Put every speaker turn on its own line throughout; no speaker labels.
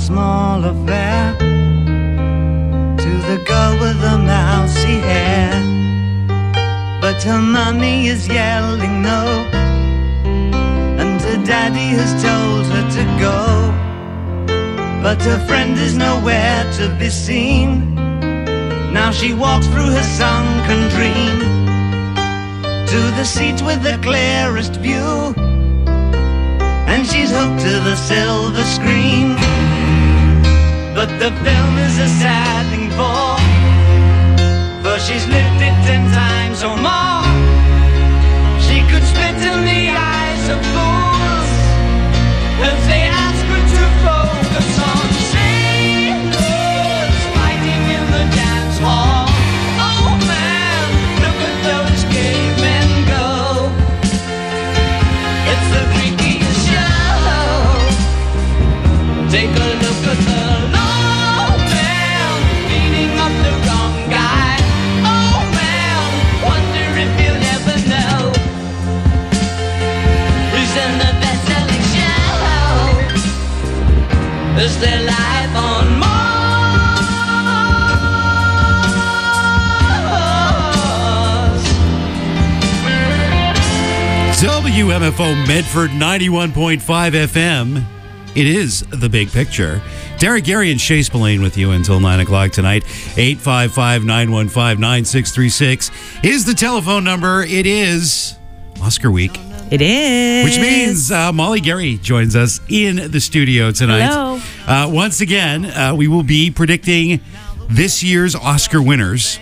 small affair to the girl with the mousy hair. But her mummy is yelling no, and her daddy has told her to go. But her friend is nowhere to be seen. Now she walks through her sunken dream to the seat with the clearest view, and she's hooked to the silver screen. But the film is a sad thing for she's lived it 10 times or more. She could spit in the eyes of fools if they ask her to focus on sailors fighting in the dance hall. Oh man, look at those cavemen go. It's the freakiest show. Take a look at the low man beating up the wrong guy. Oh man, wonder if you'll ever know who's in the best-selling show. Is their life on Mars?
WMFO Medford 91.5 FM. It is The Big Picture. Derek Gary and Shay Spillane with you until 9 o'clock tonight. 855-915-9636 is the telephone number. It is Oscar Week.
It is.
Which means Molly Gary joins us in the studio tonight.
Hello.
Once again, we will be predicting this year's Oscar winners.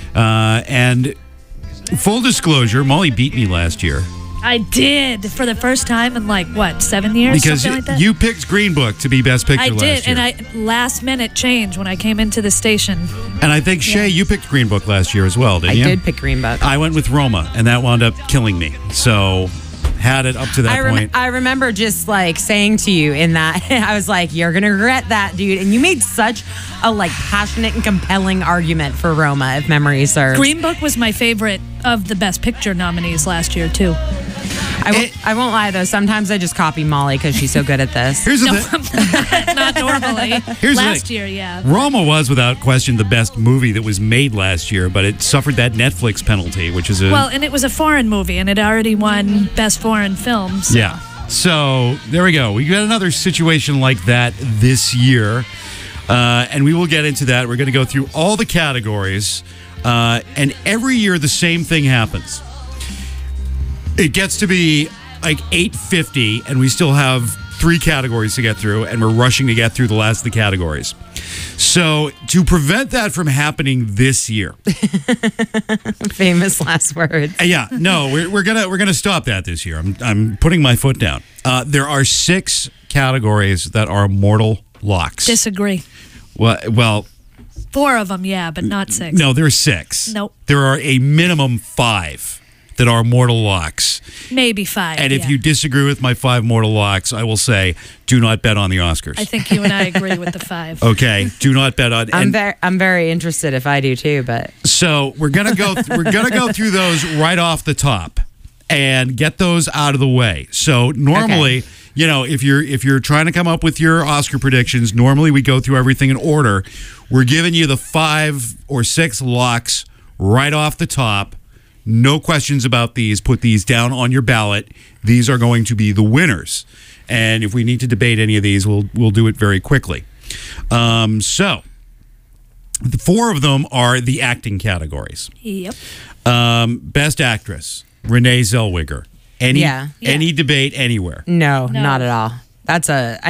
And full disclosure, Molly beat me last year.
I did for the first time in 7 years?
Because
something like that?
you picked Green Book to be Best Picture last year.
I did, and I last minute changed when I came into the station.
And I think, Shay, you picked Green Book last year as well, didn't you?
I did pick Green Book.
I went with Roma, and that wound up killing me. So, had it up to that point.
I remember just saying to you in that, I was like, you're going to regret that, dude. And you made such a passionate and compelling argument for Roma, if memory serves.
Green Book was my favorite of the Best Picture nominees last year, too.
I won't lie, though. Sometimes I just copy Molly because she's so good at this.
Here's the thing.
Not normally. Last year, yeah.
Roma was, without question, the best movie that was made last year, but it suffered that Netflix penalty, which is
Well, and it was a foreign movie, and it already won Best Foreign Film. So.
Yeah. So, there we go. We got another situation like that this year, and we will get into that. We're going to go through all the categories, and every year the same thing happens. It gets to be 8:50, and we still have 3 categories to get through, and we're rushing to get through the last of the categories. So, to prevent that from happening this year,
famous last words.
Yeah, no, we're gonna stop that this year. I'm putting my foot down. There are 6 categories that are mortal locks.
Disagree.
Well,
4 of them, yeah, but not 6.
No, there are 6.
Nope.
There are a minimum 5 that are mortal locks.
Maybe 5.
And if you disagree with my 5 mortal locks, I will say, do not bet on the Oscars.
I think you and I agree with the 5.
Okay, do not bet on.
I'm very interested if I do too, but
so we're gonna go through those right off the top and get those out of the way. So normally. Okay. You know, if you're trying to come up with your Oscar predictions, normally we go through everything in order. We're giving you the 5 or 6 locks right off the top. No questions about these. Put these down on your ballot. These are going to be the winners. And if we need to debate any of these, we'll do it very quickly. So, the 4 of them are the acting categories.
Yep.
Best Actress, Renee Zellweger. Any debate anywhere?
No, not at all. That's that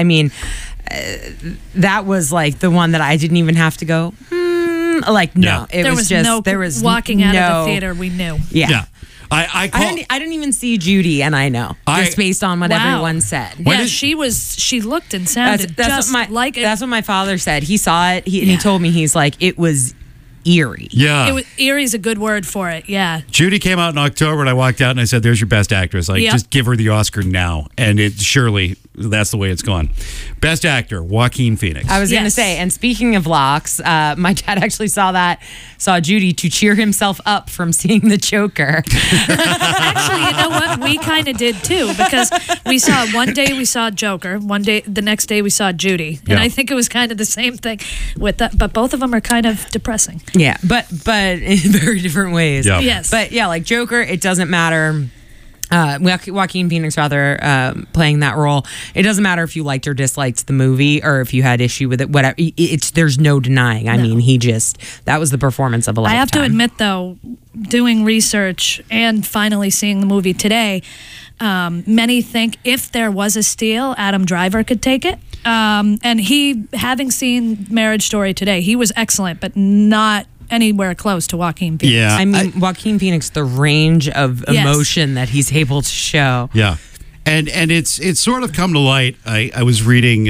was the one that I didn't even have to go. No, it was just there was
walking out of the theater. We knew.
Yeah.
I
didn't even see Judy, and I know just based on what everyone said.
Yeah, she looked and sounded
that's
like it.
That's what my father said. He saw it, and he told me it was eerie.
Yeah.
Eerie's a good word for it, yeah.
Judy came out in October, and I walked out and I said, there's your Best Actress. Just give her the Oscar now. And it surely that's the way it's gone. Best actor, Joaquin Phoenix.
I was going to
Yes.
say, and speaking of locks, my dad actually saw Judy to cheer himself up from seeing the Joker.
Actually, you know what? We kind of did too, because one day we saw Joker, the next day we saw Judy, and
Yeah.
I think it was kind of the same thing with that. But both of them are kind of depressing.
Yeah, but in very different ways.
Yeah.
Yes.
But yeah, like Joker, it doesn't matter. Joaquin Phoenix, rather, playing that role. It doesn't matter if you liked or disliked the movie or if you had issue with it. Whatever. There's no denying. I mean, that was the performance of a lifetime.
I have to admit, though, doing research and finally seeing the movie today, many think if there was a steal, Adam Driver could take it. And having seen Marriage Story today, he was excellent, but not anywhere close to Joaquin Phoenix.
Yeah.
I mean, Joaquin Phoenix, the range of
Yes.
emotion that he's able to show.
Yeah. And it's sort of come to light. I was reading,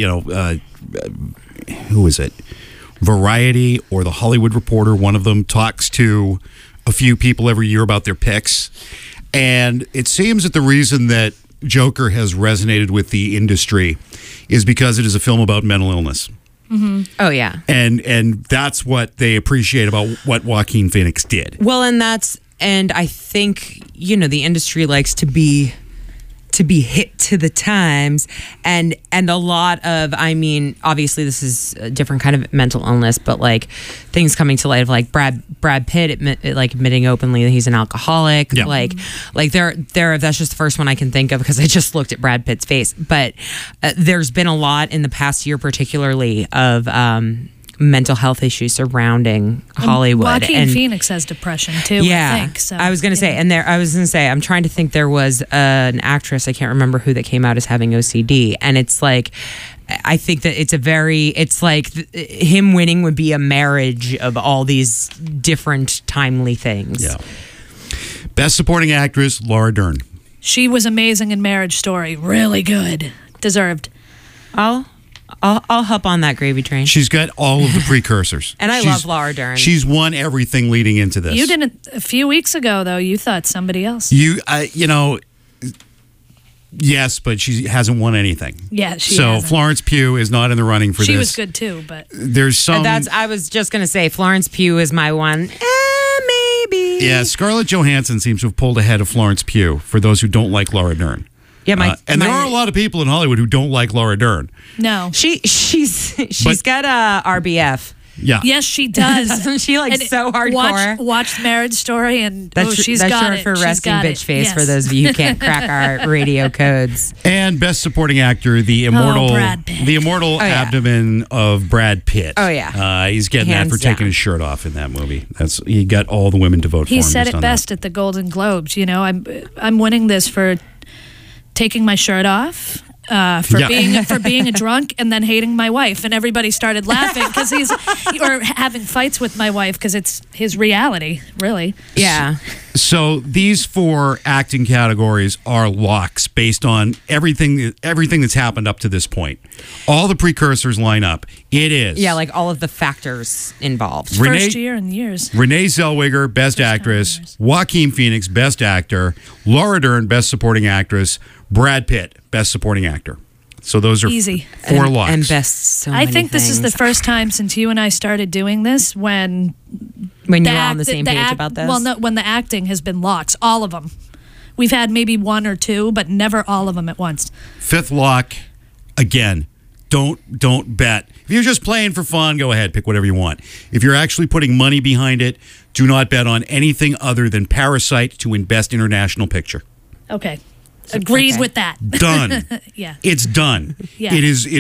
who is it? Variety or the Hollywood Reporter. One of them talks to a few people every year about their picks. And it seems that the reason that Joker has resonated with the industry is because it is a film about mental illness.
Oh, yeah.
And that's what they appreciate about what Joaquin Phoenix did.
Well, and I think, the industry likes to be hit to the times, and a lot of, I mean, obviously this is a different kind of mental illness, but like things coming to light of like Brad Pitt admitting openly that he's an alcoholic.
Yeah.
Like there that's just the first one I can think of because I just looked at Brad Pitt's face. But there's been a lot in the past year, particularly of mental health issues surrounding Hollywood.
Joaquin Phoenix has depression too.
Yeah,
I think so.
I was going to say, I'm trying to think. There was an actress, I can't remember who, that came out as having OCD, and it's like, I think that it's like him winning would be a marriage of all these different timely things.
Yeah. Best Supporting Actress, Laura Dern.
She was amazing in Marriage Story. Really good. Deserved.
I'll hop on that gravy train.
She's got all of the precursors.
And I love Laura Dern.
She's won everything leading into this.
You didn't a few weeks ago though. You thought somebody else.
Yes, but she hasn't won anything.
Yeah, she
So
hasn't.
Florence Pugh is not in the running for this.
She was good too, but
There's some.
I was just going to say Florence Pugh is my one. Maybe.
Yeah, Scarlett Johansson seems to have pulled ahead of Florence Pugh for those who don't like Laura Dern.
Yeah,
and there are a lot of people in Hollywood who don't like Laura Dern.
no.
She's got a RBF.
Yeah.
Yes, she does.
Doesn't she, like,
And
so hardcore?
Watched Marriage Story, and she's
that's
got
short
it.
for
She's
resting
got
bitch
it.
face
Yes.
for those of you who can't crack our radio codes.
And Best Supporting Actor, the immortal,
Brad Pitt.
the
yeah.
abdomen of Brad Pitt.
Oh, yeah.
He's getting
Hands
that for taking
down.
his shirt off in that movie. He got all the women to vote for him.
He said
based
it
on
best at the Golden Globes. I'm winning this for taking my shirt off. For being a drunk and then hating my wife, and everybody started laughing because or having fights with my wife because it's his reality, really.
Yeah.
So these 4 acting categories are locks based on everything that's happened up to this point. All the precursors line up. It is.
Yeah, like all of the factors involved.
First year in years.
Renee Zellweger, Best Actress. Joaquin Phoenix, Best Actor. Laura Dern, Best Supporting Actress. Brad Pitt, Best Supporting Actor. So those are
Easy.
4 locks.
And best so
I
many
think this is the
things.
first time since you and I started doing this when
When you're all on the same page
act-
about this?
Well, no, when the acting has been locks, all of them. We've had maybe 1 or 2, but never all of them at once.
5th lock, again, don't bet. If you're just playing for fun, go ahead, pick whatever you want. If you're actually putting money behind it, do not bet on anything other than Parasite to win Best International Picture.
Okay. Agreed
Okay.
with that.
Done.
Yeah.
It's done.
Yeah.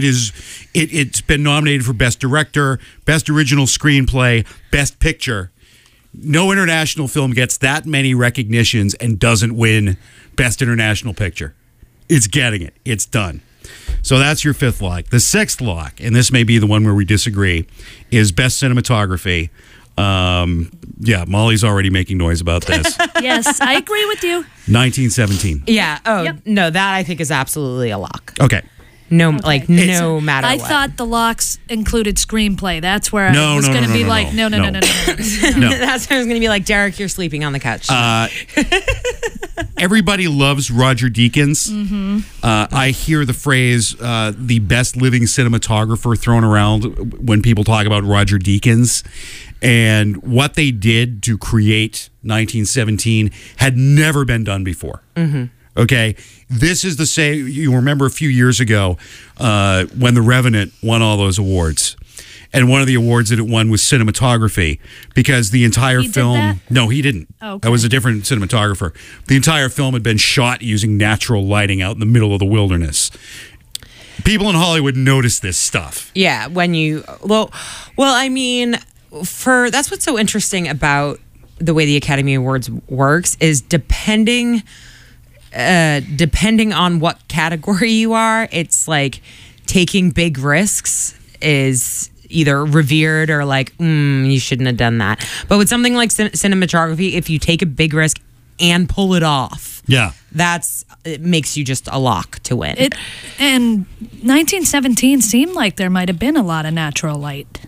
It's been nominated for Best Director, Best Original Screenplay, Best Picture. No international film gets that many recognitions and doesn't win Best International Picture. It's getting it. It's done. So that's your 5th lock. The 6th lock, and this may be the one where we disagree, is Best Cinematography. Yeah, Molly's already making noise about this.
Yes, I agree with you.
1917.
Yeah. Oh,
Yep.
no, that I think is absolutely a lock.
Okay.
No,
Okay.
like no matter
I
what.
thought The Locks included screenplay. That's where I was going to be like, no.
No.
That's where I was going to be like, Derek, you're sleeping on the couch.
Everybody loves Roger Deakins. I hear the phrase the best living cinematographer thrown around when people talk about Roger Deakins. And what they did to create 1917 had never been done before. Okay, this is the same. You remember a few years ago when The Revenant won all those awards, and one of the awards that it won was cinematography, because the entire
He did
film.
that?
No, he didn't.
Oh, okay.
That was a different cinematographer. The entire film had been shot using natural lighting out in the middle of the wilderness. People in Hollywood notice this stuff.
Yeah, when you well, I mean, that's what's so interesting about the way the Academy Awards works is depending on what category you are, it's like taking big risks is either revered or like you shouldn't have done that. But with something like cinematography, if you take a big risk and pull it off,
Yeah.
it makes you just a lock to win.
And 1917 seemed like there might have been a lot of natural light.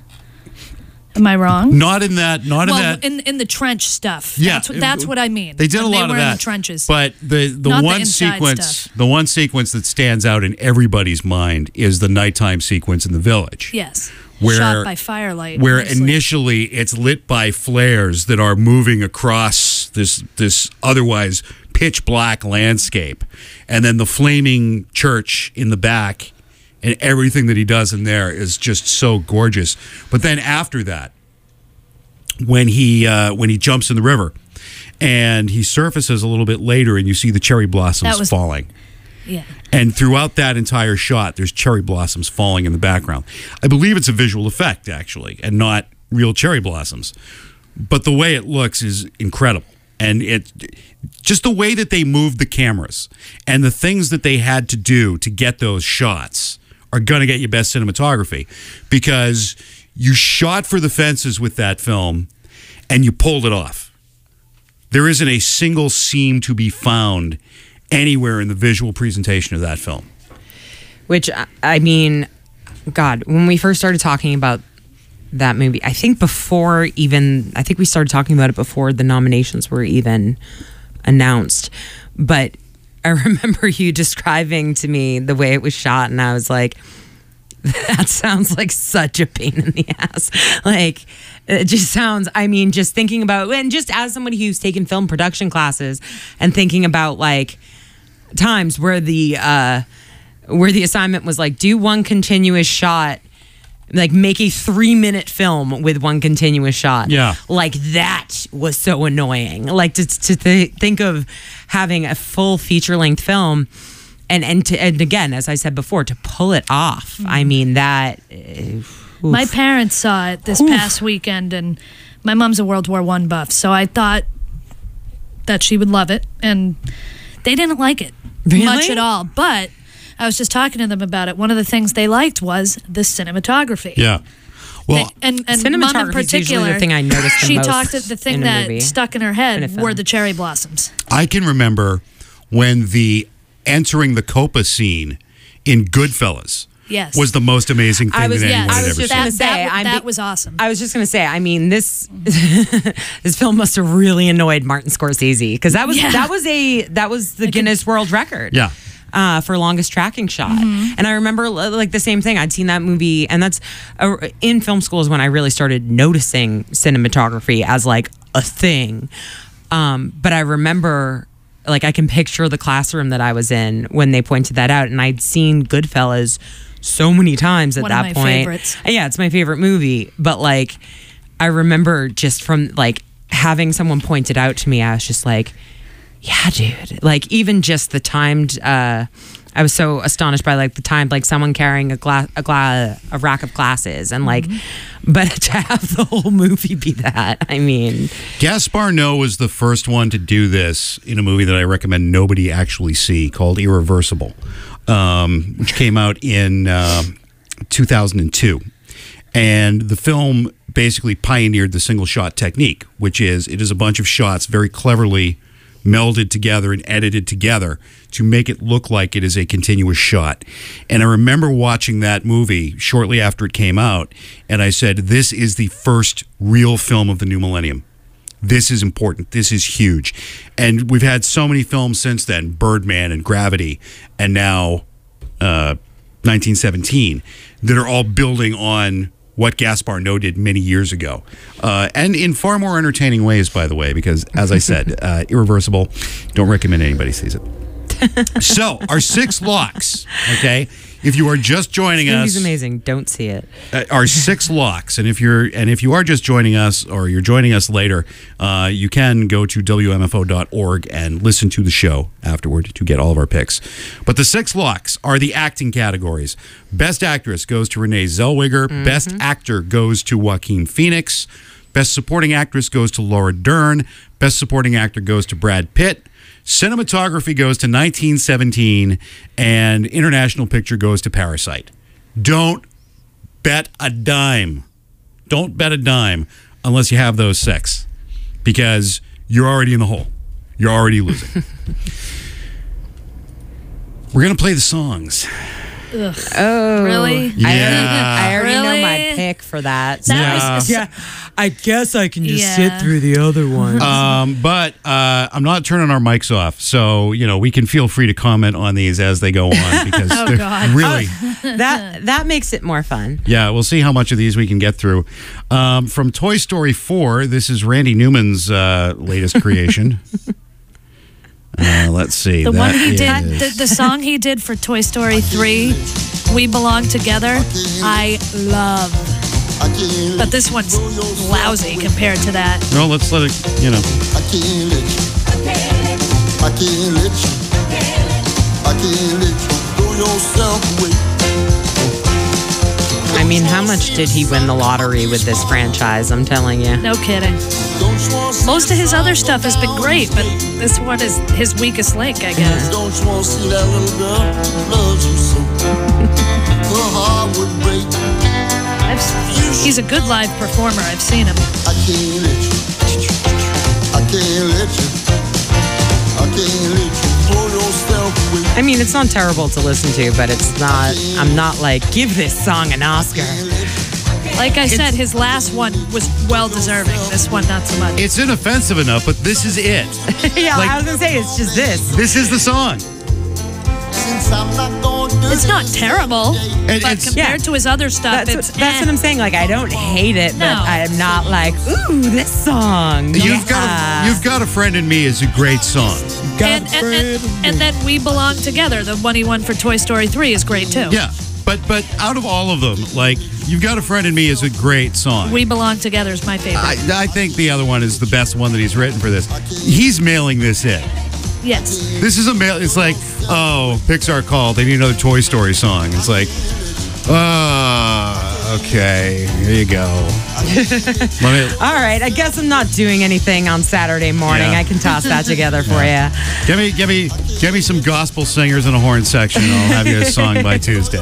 Am I wrong?
Not in that. Not in that.
in the trench stuff.
Yeah,
that's what I mean.
They did
When
a lot
they
of
were
that.
in the trenches.
But the
Not the
one
inside
sequence,
stuff.
the one sequence that stands out in everybody's mind is the nighttime sequence in the village.
Yes.
Where-
Shot by firelight.
Where
mostly.
initially it's lit by flares that are moving across this otherwise pitch black landscape, and then the flaming church in the back, and everything that he does in there is just so gorgeous. But then after that, when he jumps in the river, and he surfaces a little bit later, and you see the cherry blossoms falling.
Yeah.
And throughout that entire shot, there's cherry blossoms falling in the background. I believe it's a visual effect, actually, and not real cherry blossoms. But the way it looks is incredible. And it just the way that they moved the cameras and the things that they had to do to get those shots are going to get you best cinematography, because you shot for the fences with that film and you pulled it off. There isn't a single seam to be found anywhere in the visual presentation of that film.
Which, I mean, God, when we first started talking about that movie, I think we started talking about it before the nominations were even announced. But I remember you describing to me the way it was shot, and I was like, that sounds like such a pain in the ass. Like, it just sounds, I mean, just thinking about, and just as somebody who's taken film production classes and thinking about like times where the assignment was like, do one continuous shot, like make a 3-minute film with one continuous shot.
Yeah.
Like that was so annoying. Like to think of having a full feature-length film and again, as I said before, to pull it off. I mean, that...
My parents saw it this past weekend, and my mom's a World War I buff, so I thought that she would love it, and they didn't like it much at all. But I was just talking to them about it. One of the things they liked was the cinematography.
Yeah. Well,
And Mom in
cinematography is usually
particular,
the thing I noticed the
she
most
talked the thing
in a
that
movie,
stuck in her
in a
head
film.
were the cherry blossoms.
I can remember when the entering the Copa scene in Goodfellas
Yes.
was the most amazing thing that anyone
I
had
was
ever
just
seen.
gonna say,
that was awesome.
I was just gonna say, I mean, this this film must have really annoyed Martin Scorsese, because that was the Guinness World Record.
Yeah.
For longest tracking shot. And I remember like the same thing. I'd seen that movie, and that's in film school is when I really started noticing cinematography as like a thing. But I remember, like, I can picture the classroom that I was in when they pointed that out, and I'd seen Goodfellas so many times at
One of
that
my
point.
favorites.
Yeah, it's my favorite movie. But like, I remember just from like having someone point it out to me, I was just like, yeah, dude. Like, even just the timed, I was so astonished by like the time, like someone carrying a rack of glasses, and like, but to have the whole movie be that, I mean,
Gaspar Noé was the first one to do this in a movie that I recommend nobody actually see, called Irreversible, which came out in 2002. And the film basically pioneered the single shot technique, which is, it is a bunch of shots very cleverly melded together and edited together to make it look like it is a continuous shot. And I remember watching that movie shortly after it came out, and I said, this is the first real film of the new millennium. This is important. This is huge. And we've had so many films since then, Birdman and Gravity, and now 1917, that are all building on what Gaspar Noé did many years ago. And in far more entertaining ways, by the way, because, as I said, Irreversible, don't recommend anybody sees it. So, our 6 locks, okay? If you are just joining us,
Movie's amazing. Don't see it.
Our 6 locks, and if you are just joining us or you're joining us later, you can go to WMFO.org and listen to the show afterward to get all of our picks. But the 6 locks are the acting categories. Best Actress goes to Renee Zellweger. Best Actor goes to Joaquin Phoenix. Best Supporting Actress goes to Laura Dern. Best Supporting Actor goes to Brad Pitt. Cinematography goes to 1917, and International Picture goes to Parasite. Don't bet a dime. Don't bet a dime unless you have those 6, because you're already in the hole. You're already losing. We're going to play the songs.
Ugh.
Oh,
Really?
Yeah.
I already know
Really?
my pick for that.
Yeah.
was
I guess I can
just sit through
the other one.
But I'm not turning our mics off, so we can feel free to comment on these as they go on, because
Oh,
they're
God.
really.
that makes it more fun.
Yeah, we'll see how much of these we can get through. From Toy Story 4, this is Randy Newman's latest creation. Let's see.
The one he
That
did,
is-
the song he did for Toy Story 3, We Belong Together, I love. But this one's lousy compared to that.
No, let's let it,
I can't let you. I can't let you. I can't let you throw yourself away.
I mean, how much did he win the lottery with this franchise? I'm telling you.
No kidding.
Don't you want to see
Most of his other stuff has been great, but this one is his weakest link, I guess.
Don't you want to see that little girl who loves you so? Her heart would break.
He's a good live performer. I've seen him.
I can't let you. I can't let you. I can't let you throw yourself away.
I mean, it's not terrible to listen to, but it's not. I'm not like, give this song an Oscar.
Like I said, his last one was well deserving. This one, not so much.
it's inoffensive enough, but this is it.
Yeah,
Like-
I was gonna say it's just this.
This is the song.
Since I'm not gonna do
It's not terrible, but
it's-
compared to his other stuff,
That's what I'm saying. Like, I don't hate it, but
No.
I'm not like, ooh, this song.
You've got a friend in me is a great song.
And then We Belong Together, the one he won for Toy Story 3, is great too.
Yeah, but out of all of them, like, You've Got a Friend in Me is a great song.
We Belong Together is my favorite.
I think the other one is the best one that he's written for this. He's mailing this in.
Yes.
This is a mail. It's like, oh, Pixar called. They need another Toy Story song. It's like, okay, here you go.
All right, I guess I'm not doing anything on Saturday morning.
Yeah.
I can toss that together for you.
Give me some gospel singers in a horn section. And I'll have you a song by Tuesday.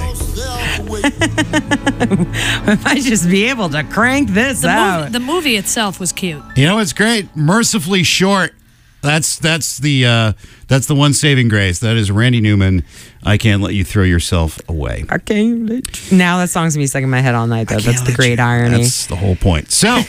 I might just be able to crank this out.
The movie itself was cute.
You know, it's great. Mercifully Short. That's the one saving grace. That is Randy Newman. I Can't Let You Throw Yourself Away.
I can't let you- Now that song's gonna be stuck in my head all night, though. That's the great irony.
That's the whole point. So,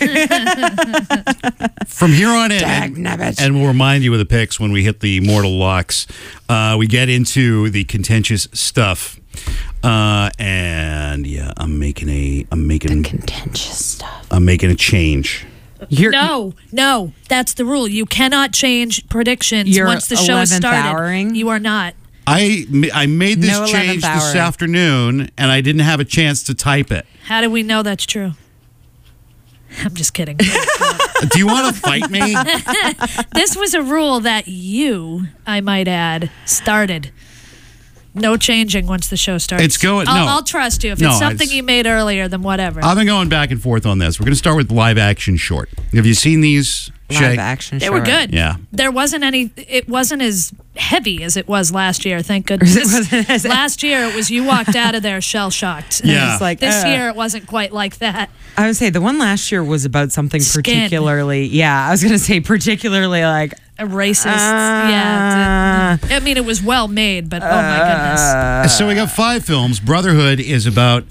from here on in, and we'll remind you of the picks when we hit the mortal locks. We get into the contentious stuff, and yeah, I'm making
contentious stuff.
I'm making a change.
No, that's the rule. You cannot change predictions
You're
once the show is
11th
started.
houring?
You are not.
I made this
No 11th
change this
hour.
afternoon, and I didn't have a chance to type it.
How do we know that's true? I'm just kidding.
Do you want to fight me?
This was a rule that you, I might add, started. No changing once the show starts.
It's going- no.
I'll trust you. If
No,
it's something
it's-
you made earlier, then whatever.
I've been going back and forth on this. We're going to start with live action short. Have you seen these, Shay?
Live action.
They were good.
Yeah.
There wasn't any. It wasn't as heavy as it was last year. Thank goodness. Last year it was you walked out of there shell shocked.
Yeah.
It's like
This year it wasn't quite like that.
I would say the one last year was about something
Skin.
particularly. Yeah, I was gonna say particularly like
a racist. Yeah. I mean, it was well made, but oh my goodness.
So we got 5 films. Brotherhood is about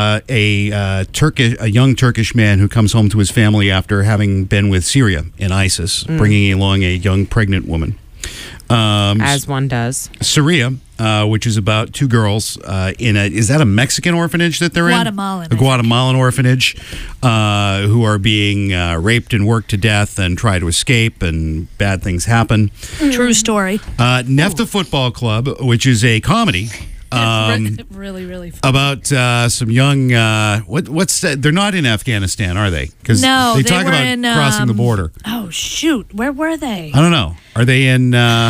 a young Turkish man who comes home to his family after having been with Syria in ISIS, bringing along a young pregnant woman.
As one does.
Syria, which is about 2 girls is that a Mexican orphanage that they're
Guatemalan,
in? A Guatemalan orphanage, who are being raped and worked to death and try to escape, and bad things happen.
True story.
Nefta Football Club, which is a comedy.
Really, really fun.
About some young, what's that? They're not in Afghanistan, are they? Because
No,
they
they
talk
were
about
in,
crossing the border.
Oh, shoot. Where were they?
I don't know. Are they in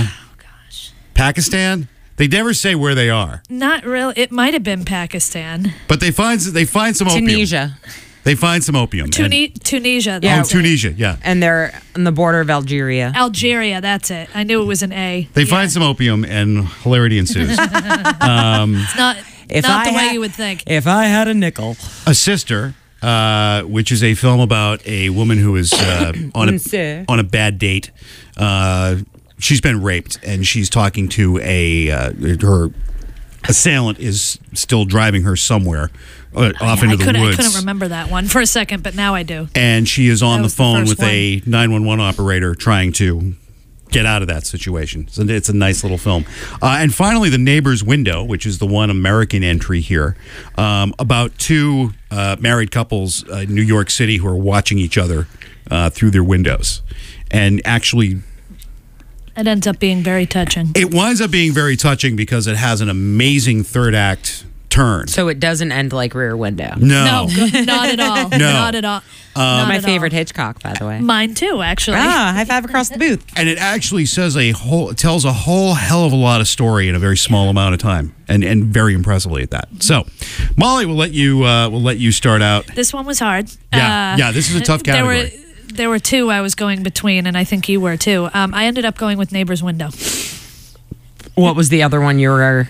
Pakistan? They never say where they are.
Not really. It might have been Pakistan.
But they find some opium.
Tunisia.
They find some opium.
Tunisia.
Yeah.
That's it.
Tunisia, yeah.
And they're on the border of Algeria.
Algeria, that's it. I knew it was an A.
They find some opium and hilarity ensues.
It's not the way you would think.
If I had a nickel.
A Sister, which is a film about a woman who is on a bad date. She's been raped, and she's talking to her assailant is still driving her somewhere off into the woods.
I couldn't remember that one for a second, but now I do.
And she is on
That
the
was the
phone
first
with a 911 operator trying to get out of that situation. So it's a nice little film. And finally, The Neighbor's Window, which is the one American entry here, about 2 married couples in New York City who are watching each other through their windows. And actually,
It ends up being very touching.
it winds up being very touching because it has an amazing third act turn.
So it doesn't end like Rear Window.
No.
No, not at all.
No.
Not at all. Not
My
at
favorite
all.
Hitchcock, by the way.
Mine too, actually.
High five across the booth.
And it actually tells a whole hell of a lot of story in a very small amount of time, and very impressively at that. So, Molly, we'll let you start out.
This one was hard.
Yeah, this is a tough category.
There were 2 I was going between, and I think you were too. I ended up going with Neighbor's Window.
What was the other one you were?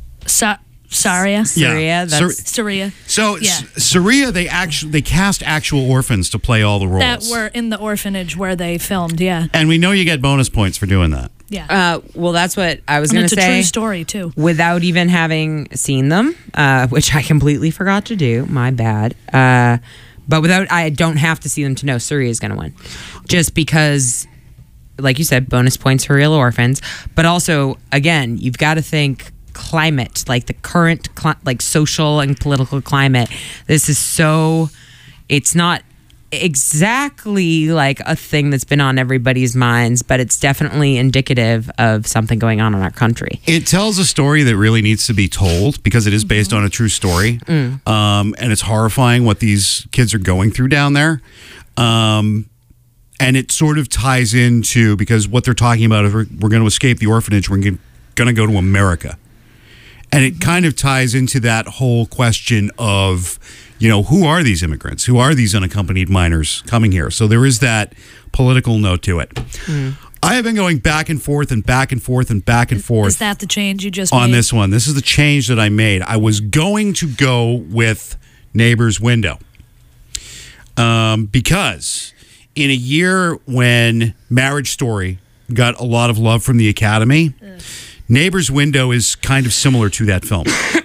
Saria.
Syria.
Syria.
So
Yeah.
Syria, they cast actual orphans to play all the roles
That were in the orphanage where they filmed, yeah.
and we know you get bonus points for doing that.
Yeah.
Well, that's what I was
And
going
it's
to
a
say.
true story, too.
Without even having seen them, which I completely forgot to do. My bad. But I don't have to see them to know Syria is going to win. Just because, like you said, bonus points for Real Orphans. But also, again, you've got to think climate, like the current social and political climate. This is it's not exactly like a thing that's been on everybody's minds, but it's definitely indicative of something going on in our country.
It tells a story that really needs to be told because it is based on a true story. And it's horrifying what these kids are going through down there. And it sort of ties into, because what they're talking about is we're going to escape the orphanage, we're going to go to America. And it kind of ties into that whole question of, who are these immigrants? Who are these unaccompanied minors coming here? So there is that political note to it. I have been going back and forth and back and forth and back and forth.
Is that the change you just
on
made?
this one? This is the change that I made. I was going to go with Neighbor's Window because in a year when Marriage Story got a lot of love from the Academy, Neighbor's Window is kind of similar to that film.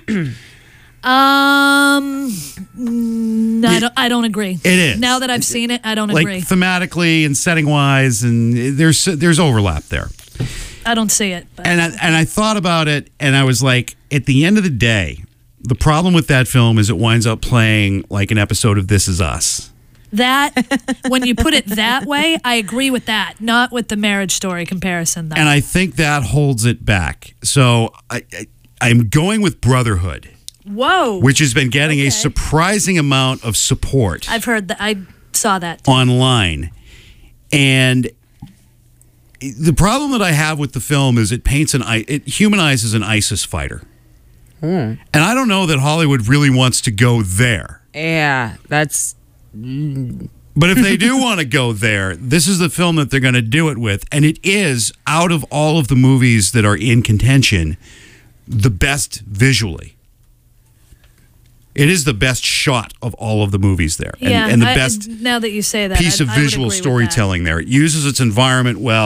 I don't agree.
It is.
Now that I've seen it, I don't
Like
agree.
thematically and setting wise, and there's overlap there.
I don't see it. But.
And I thought about it, and I was like, at the end of the day, the problem with that film is it winds up playing like an episode of This Is Us.
That, when you put it that way, I agree with that. Not with the Marriage Story comparison, though.
And I think that holds it back. So I'm going with Brotherhood,
Whoa.
which has been getting
Okay.
a surprising amount of support
I've heard that. I saw that.
online. And the problem that I have with the film is it humanizes an ISIS fighter. And I don't know that Hollywood really wants to go there.
Yeah, that's...
But if they do want to go there, this is the film that they're going to do it with. And it is, out of all of the movies that are in contention, the best visually. It is the best shot of all of the movies there.
Yeah,
and the best
now that you say that,
piece of
I would
visual
agree with
storytelling there. It uses its environment well.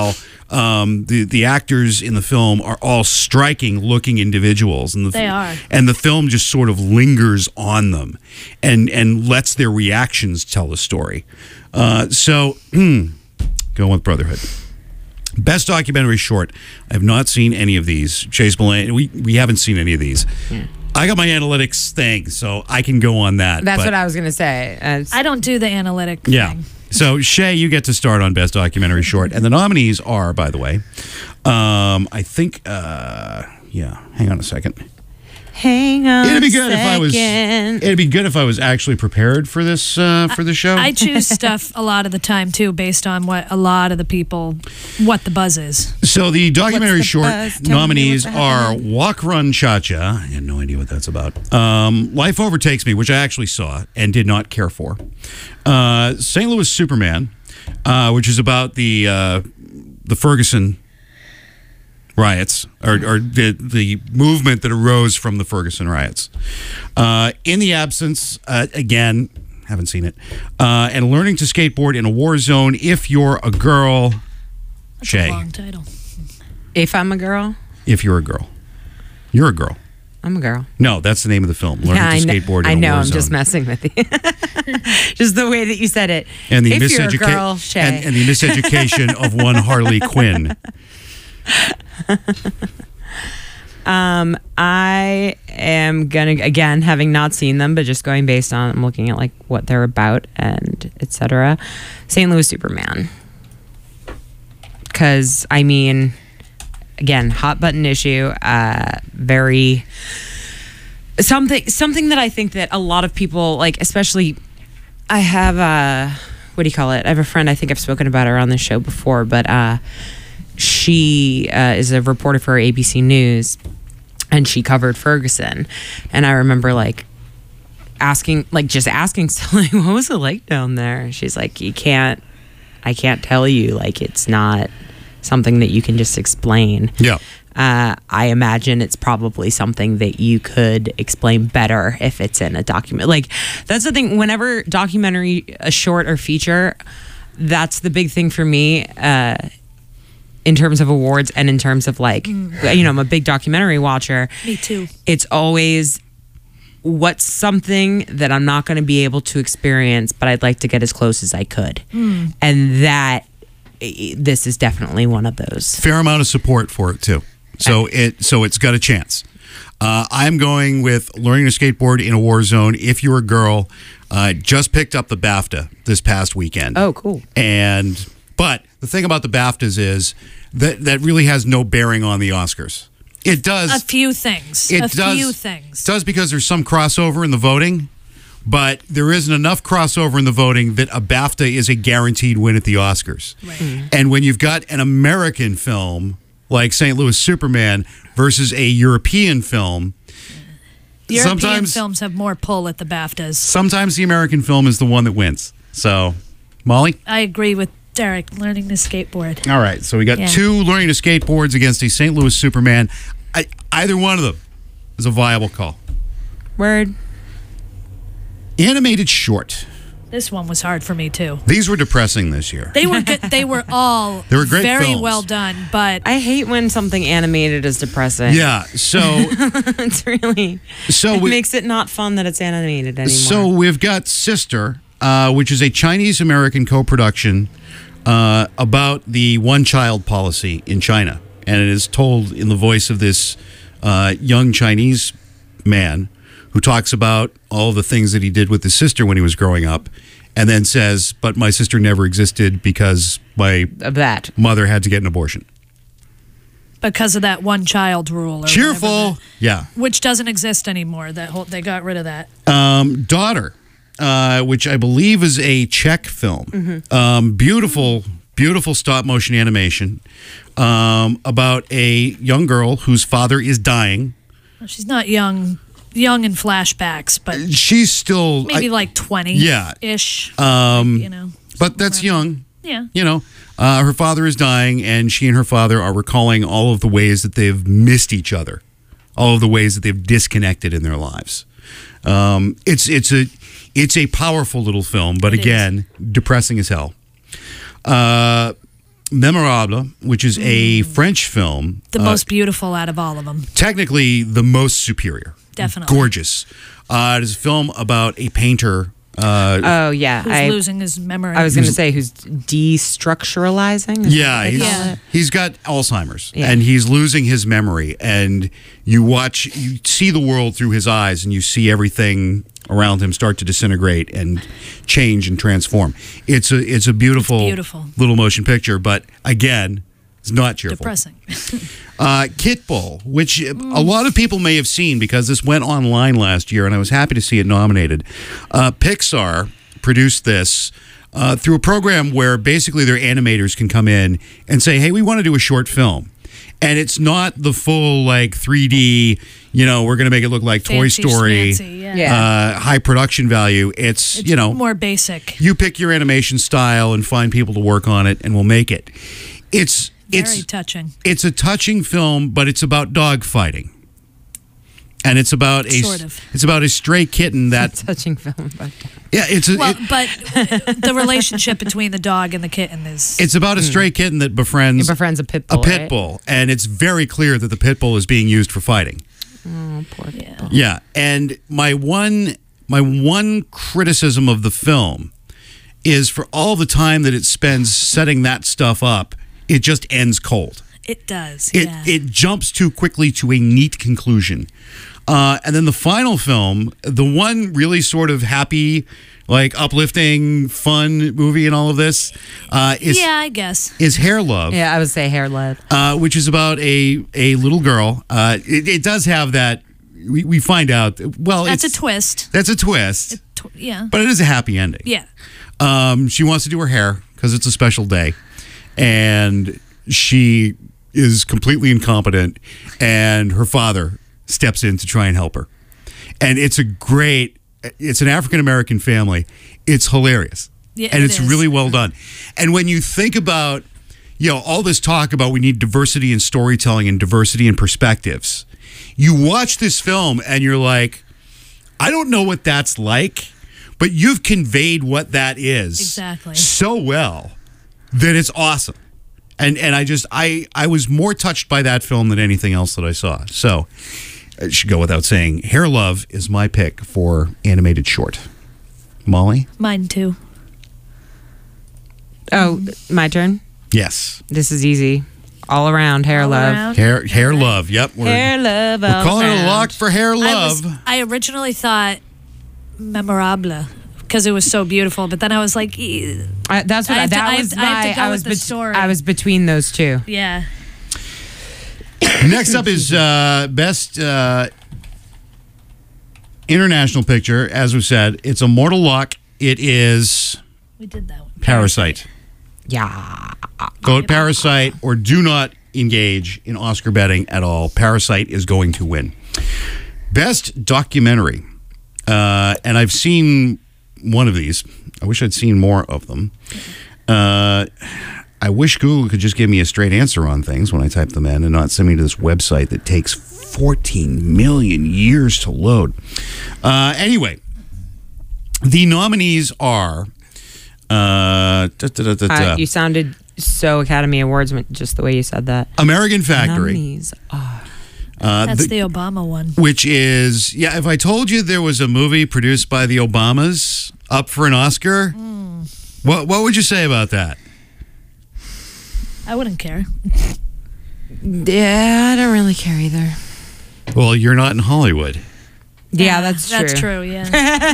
The actors in the film are all striking looking individuals, and
They are.
and the film just sort of lingers on them, and lets their reactions tell the story. So, going with Brotherhood. Best documentary short. I have not seen any of these. Chase Mullane, we haven't seen any of these. I got my analytics thing, so I can go on that.
That's
but-
what I was gonna say.
I don't do the analytic
Yeah.
thing.
So, Shay, you get to start on Best Documentary Short. And the nominees are, by the way, I think, hang on a second.
Hang on.
It'd be good
second.
it'd be good if I was actually prepared for this show.
I choose stuff a lot of the time too, based on what a lot of the people, what the buzz is.
So the documentary
the
short
buzz? Tell me
nominees
what's
are
happening.
Walk, Run, Cha-Cha. I had no idea what that's about. Life Overtakes Me, which I actually saw and did not care for. St. Louis Superman, which is about the Ferguson riots, or the movement that arose from the Ferguson riots. In the Absence, again, haven't seen it, and Learning to Skateboard in a War Zone. If You're a Girl,
That's
Shay.
a long title.
If I'm a girl,
If You're a Girl. You're a girl.
I'm a girl.
No, that's the name of the film. Learning
I
to
know.
Skateboard in
I
a
know.
War
I'm
Zone.
just messing with you. Just the way that you said it.
And the
if you're a girl, Shay.
and the miseducation of one Harley Quinn.
I am gonna, again, having not seen them, but just going based on, I'm looking at like what they're about and etc. St. Louis Superman, because I mean, again, hot button issue, very something that I think that a lot of people like, especially I have what do you call it? I have a friend, I think I've spoken about her on this show before, but she is a reporter for ABC News, and she covered Ferguson. And I remember like asking, so like, what was it like down there? And she's like, I can't tell you. Like, it's not something that you can just explain.
Yeah.
I imagine it's probably something that you could explain better if it's in a document. Like, that's the thing. Whenever documentary, a short or feature, that's the big thing for me. In terms of awards and in terms of like, I'm a big documentary watcher.
Me too.
It's always what's something that I'm not going to be able to experience, but I'd like to get as close as I could. And this is definitely one of those.
Fair amount of support for it too. So it's got a chance. I'm going with Learning to Skateboard in a War Zone. If You're a Girl, just picked up the BAFTA this past weekend.
Oh, cool.
But the thing about the BAFTAs is that really has no bearing on the Oscars. It does.
A few things.
It
a
does,
few things.
It does because there's some crossover in the voting, but there isn't enough crossover in the voting that a BAFTA is a guaranteed win at the Oscars.
Right.
And when you've got an American film like St. Louis Superman versus a European film,
European films have more pull at the BAFTAs.
sometimes the American film is the one that wins. So, Molly?
I agree with Derek, Learning to Skateboard.
All right, so we got two Learning to Skateboards against a St. Louis Superman. Either one of them is a viable call.
Word.
Animated short.
This one was hard for me too.
These were depressing this year.
They were good. They were all
They were great
very
films.
well done, but
I hate when something animated is depressing.
Yeah, so
It's really, it
we-
makes it not fun that it's animated anymore.
So we've got Sister, which is a Chinese-American co-production about the one-child policy in China. And it is told in the voice of this young Chinese man who talks about all the things that he did with his sister when he was growing up, and then says, but my sister never existed because my
of that.
mother had to get an abortion.
because of that one child rule. Or whatever
Cheerful. Yeah.
which doesn't exist anymore. They got rid of that.
Daughter, which I believe is a Czech film. Beautiful stop motion animation about a young girl whose father is dying.
Well, she's not young in flashbacks, but
She's still
maybe like 20
yeah.
ish.
But that's young.
Yeah.
Her father is dying, and she and her father are recalling all of the ways that they've missed each other, all of the ways that they've disconnected in their lives. It's a powerful little film, but again, depressing as hell. Memorable, which is a French film.
The most beautiful out of all of them.
Technically, the most superior.
Definitely.
Gorgeous. It is a film about a painter.
Oh yeah,
Who's losing his memory.
I was going to say who's destructuralizing. Is
Yeah,
that what they call
Yeah.
it?
he's got Alzheimer's
Yeah.
and he's losing his memory. And you see the world through his eyes, and you see everything around him start to disintegrate and change and transform. It's a beautiful,
beautiful.
little motion picture, but again, it's not cheerful.
Depressing.
Kit Bull, which a lot of people may have seen because this went online last year, and I was happy to see it nominated. Pixar produced this through a program where basically their animators can come in and say, hey, we want to do a short film. And it's not the full, like, 3D, we're going to make it look like Toy
Fancy
Story,
schmancy, yeah.
Yeah.
high production value. It's
more basic.
you pick your animation style and find people to work on it, and we'll make it. It's
Very touching.
It's a touching film, but it's about dog fighting, and it's about
Sort of.
it's about a stray kitten that
Touching film. But
But the relationship between the dog and the kitten is...
it's about a stray kitten that befriends
it befriends a pit bull. right?
bull, and it's very clear that the pit bull is being used for fighting.
Oh, poor pit bull.
Yeah, and my one criticism of the film is for all the time that it spends setting that stuff up, it just ends cold.
It does,
It jumps too quickly to a neat conclusion. And then the final film, the one really sort of happy, like uplifting, fun movie in all of this is
I guess.
is Hair Love,
Yeah, I would say hair love.
which is about a little girl. It does have that. We find out. Well,
That's a twist.
That's a twist,
Yeah.
but it is a happy ending.
Yeah.
She wants to do her hair because it's a special day, and she is completely incompetent, and her father steps in to try and help her. And it's an African-American family. It's hilarious.
Yeah,
and
it
it's
is.
really well done. And when you think about, all this talk about we need diversity in storytelling and diversity in perspectives, you watch this film and you're like, I don't know what that's like, but you've conveyed what that is
Exactly.
so well that it's awesome. And I was more touched by that film than anything else that I saw. So it should go without saying, Hair Love is my pick for animated short. Molly?
Mine too.
Oh, my turn.
Yes.
This is easy. All around hair
All
love.
around.
Hair Love. Yep.
Hair love.
We're calling it a lock for Hair Love.
I originally thought Memorable because it was so beautiful, but then I was like,
That's what
I have to-
that
I have
was
to- I have to
my.
go
I
with
was
the story.
I was between those two.
yeah.
Next up is best international picture. As we said, it's a mortal lock. It is
We did that one.
Parasite.
Yeah.
Vote Parasite or do not engage in Oscar betting at all. Parasite is going to win. Best documentary. And I've seen one of these. I wish I'd seen more of them. I wish Google could just give me a straight answer on things when I type them in and not send me to this website that takes 14 million years to load. Anyway, the nominees are...
You sounded so Academy Awards just the way you said that.
American Factory.
Nominees are-
That's the Obama one.
Which is, if I told you there was a movie produced by the Obamas up for an Oscar, what would you say about that?
I wouldn't care.
Yeah, I don't really care either.
Well, you're not in Hollywood.
Yeah, that's true.
That's true. Yeah.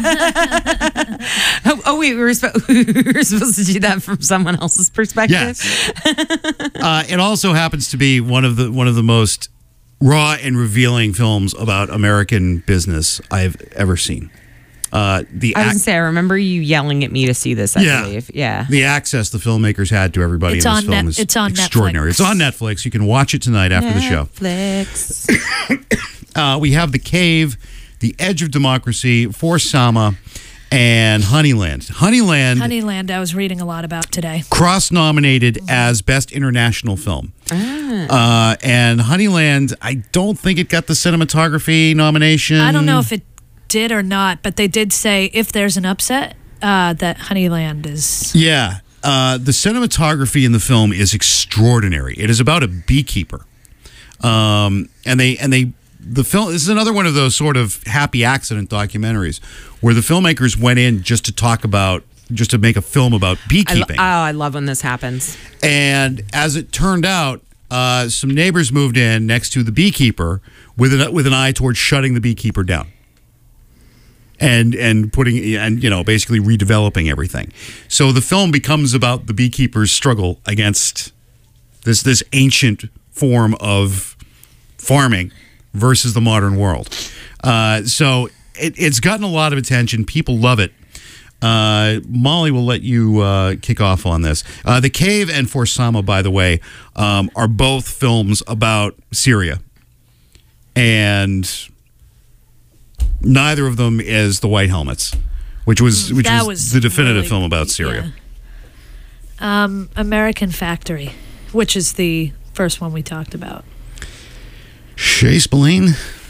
Oh wait, we were supposed to do that from someone else's perspective.
Yes. It also happens to be one of the most raw and revealing films about American business I've ever seen.
I was gonna say, I remember you yelling at me to see this. I believe. Yeah.
The access the filmmakers had to everybody
It's
in this
on
film
Net-
is
it's on
extraordinary.
Netflix.
It's on Netflix. You can watch it tonight after the show.
Netflix.
We have The Cave, The Edge of Democracy, For Sama, and Honeyland.
Honeyland, I was reading a lot about today.
Cross-nominated as Best International Film. And Honeyland, I don't think it got the cinematography nomination.
I don't know if it did or not, but they did say if there's an upset, that Honeyland is.
Yeah. The cinematography in the film is extraordinary. It is about a beekeeper, and the film. This is another one of those sort of happy accident documentaries where the filmmakers went in just to make a film about beekeeping.
I love when this happens.
And as it turned out, some neighbors moved in next to the beekeeper with an eye towards shutting the beekeeper down. And putting and basically redeveloping everything. So the film becomes about the beekeeper's struggle against this ancient form of farming versus the modern world. So it's gotten a lot of attention. People love it. Molly will let you kick off on this. The Cave and For Sama, by the way, are both films about Syria, and neither of them is The White Helmets, which was the definitive
really,
film about Syria.
Yeah. American Factory, which is the first one we talked about.
Shay Spillane?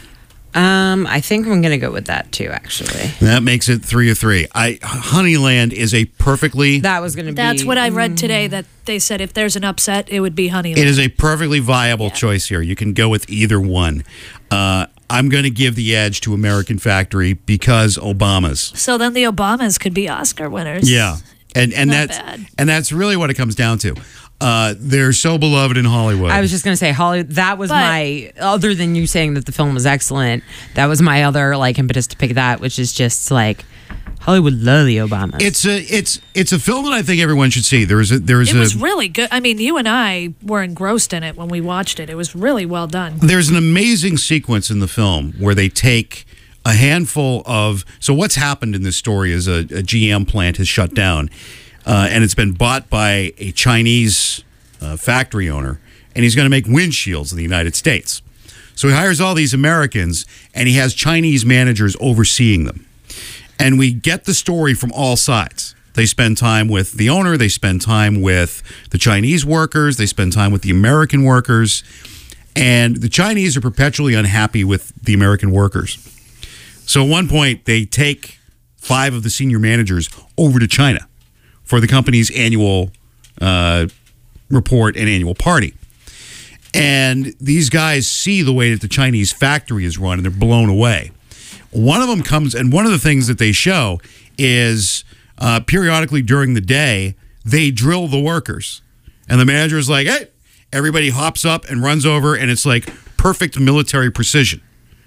I think I'm going to go with that too, actually.
That makes it 3 of 3. Honeyland is a perfectly...
That's what I read today, that they said if there's an upset, it would be Honeyland.
It is a perfectly viable choice here. You can go with either one. I'm going to give the edge to American Factory because Obama's.
So then the Obamas could be Oscar winners.
Yeah. And that's really what it comes down to. They're so beloved in Hollywood.
I was just going to say, Hollywood. That was my other than you saying that the film was excellent. That was my other impetus to pick that, which is just Hollywood love the Obamas.
It's a film that I think everyone should see. It
was really good. I mean, you and I were engrossed in it when we watched it. It was really well done.
There's an amazing sequence in the film where they take a handful of. So what's happened in this story is a GM plant has shut down. And it's been bought by a Chinese factory owner, and he's going to make windshields in the United States. So he hires all these Americans, and he has Chinese managers overseeing them. And we get the story from all sides. They spend time with the owner, they spend time with the Chinese workers, they spend time with the American workers, and the Chinese are perpetually unhappy with the American workers. So at one point, they take 5 of the senior managers over to China for the company's annual report and annual party. And these guys see the way that the Chinese factory is run, and they're blown away. One of them comes, and one of the things that they show is periodically during the day, they drill the workers. And the manager is like, hey, everybody hops up and runs over, and it's like perfect military precision.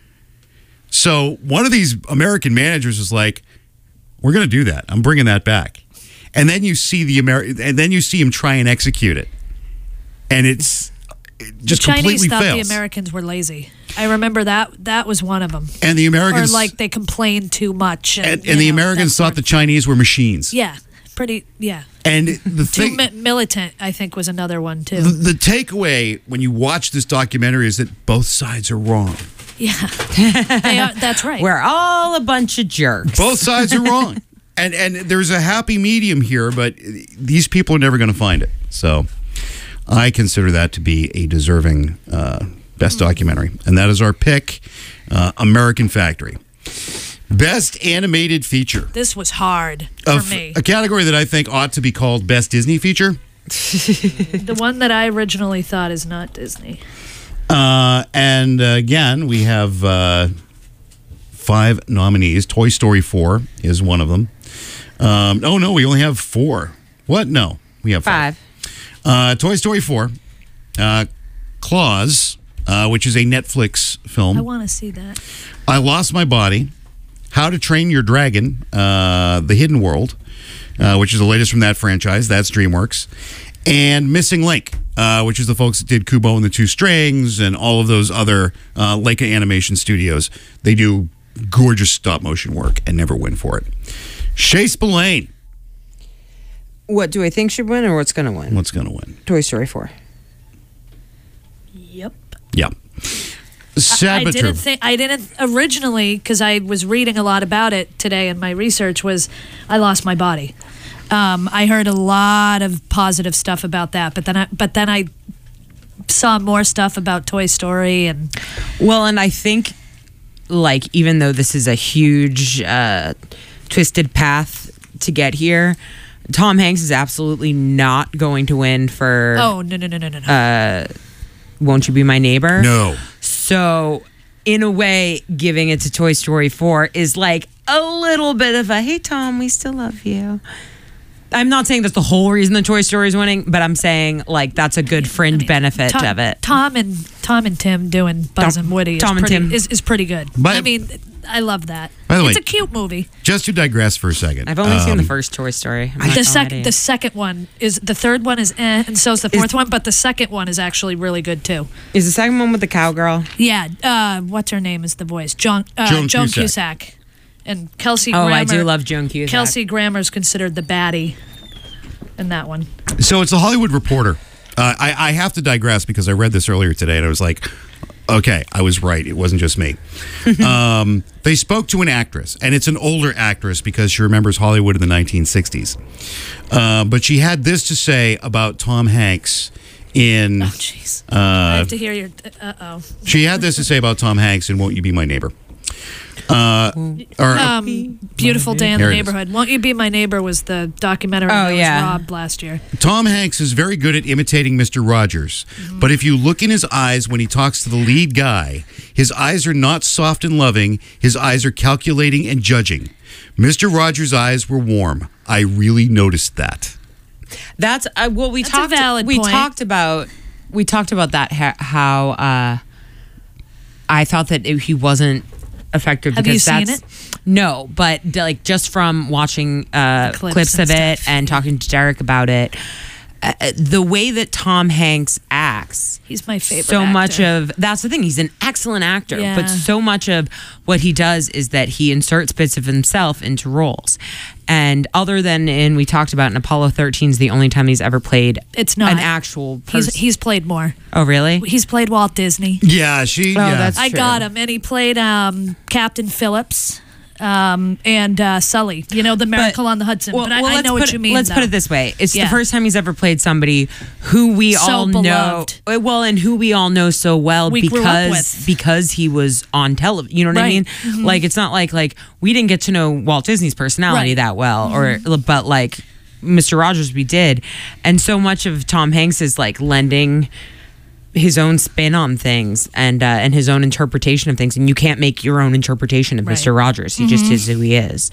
So one of these American managers is like, we're going to do that. I'm bringing that back. And then you see him try and execute it, and it just completely fails.
The Chinese thought the Americans were lazy. I remember that was one of them.
And the Americans,
or they complained too much.
And the Americans thought the Chinese were machines.
Yeah, pretty. Yeah.
And the thing,
militant, I think, was another one too.
The takeaway when you watch this documentary is that both sides are wrong.
Yeah, that's right.
We're all a bunch of jerks.
Both sides are wrong. And there's a happy medium here, but these people are never going to find it. So I consider that to be a deserving best documentary. And that is our pick, American Factory. Best animated feature.
This was hard for me.
A category that I think ought to be called Best Disney Feature.
The one that I originally thought is not Disney.
And again, we have 5 nominees. Toy Story 4 is one of them. Oh, no, we only have 4. What? No, we have 5. Toy Story 4. Claws, which is a Netflix film.
I want to see that.
I Lost My Body. How to Train Your Dragon. The Hidden World, which is the latest from that franchise. That's DreamWorks. And Missing Link, which is the folks that did Kubo and the Two Strings and all of those other Leica Animation Studios. They do gorgeous stop-motion work and never win for it. Shay Spillane.
What do I think should win, or what's going to win?
What's going to win?
Toy Story 4.
Yep.
Yeah.
I didn't originally, because I was reading a lot about it today, and my research was I Lost My Body. I heard a lot of positive stuff about that, but then I saw more stuff about Toy Story and
I think even though this is a huge twisted path to get here, Tom Hanks is absolutely not going to win for
Oh, no.
Won't You Be My Neighbor?
No.
So, in a way, giving it to Toy Story 4 is like a little bit of a, hey, Tom, we still love you. I'm not saying that's the whole reason the Toy Story is winning, but I'm saying like that's a good fringe benefit of it.
Tom and Tim doing Buzz and Woody is pretty good.
But-
I love that.
By the way,
it's a cute movie.
Just to digress for a second.
I've only seen the first Toy Story. I'm not gonna lie to you.
The second one is the third one is and so is the fourth one, but the second one is actually really good too.
Is the second one with the cowgirl?
Yeah, what's her name is the voice? Joan Cusack. And Kelsey
Oh,
Grammer.
I do love Joan Cusack.
Kelsey Grammer's considered the baddie in that one.
So it's a Hollywood Reporter. I have to digress because I read this earlier today and I was like, okay, I was right. It wasn't just me. They spoke to an actress, and it's an older actress because she remembers Hollywood in the 1960s. But she had this to say about Tom Hanks in...
Oh, jeez. I have to hear your... Uh-oh.
She had this to say about Tom Hanks in Won't You Be My Neighbor?
Beautiful Day in the
Here it is.
Neighborhood. Won't You Be My Neighbor was the documentary that was robbed last year.
Tom Hanks is very good at imitating Mr. Rogers, but if you look in his eyes when he talks to the lead guy, his eyes are not soft and loving. His eyes are calculating and judging. Mr. Rogers' eyes were warm. I really noticed that.
That's well.
That's a valid point.
We talked about that. How I thought that he wasn't effective.
Have
because
you seen
that's,
it?
No, but like just from watching clips of it and talking to Derek about it, the way that Tom Hanks acts,
he's my favorite.
So
actor.
much of that's the thing. He's an excellent actor,
Yeah.
but so much of what he does is that he inserts bits of himself into roles. And other than we talked about in Apollo 13 is the only time he's ever played
It's not.
an actual person.
He's played more.
Oh, really?
He's played Walt Disney.
Yeah,
that's
I
true.
got him, and he played Captain Phillips and Sully. You know, the Miracle on the Hudson. But I
let's
know what you mean.
Let's
though.
put it this way: it's
Yeah.
the first time he's ever played somebody who we
So
all
beloved.
know. Well, and who we all know so well
We grew up with.
because he was on television. You know what I
Right.
mean?
Mm-hmm.
Like it's not like we didn't get to know Walt Disney's personality
Right.
that well,
Mm-hmm.
but like Mr. Rogers, we did, and so much of Tom Hanks is like lending his own spin on things and his own interpretation of things, and you can't make your own interpretation of
Right.
Mr. Rogers. He just is who he is.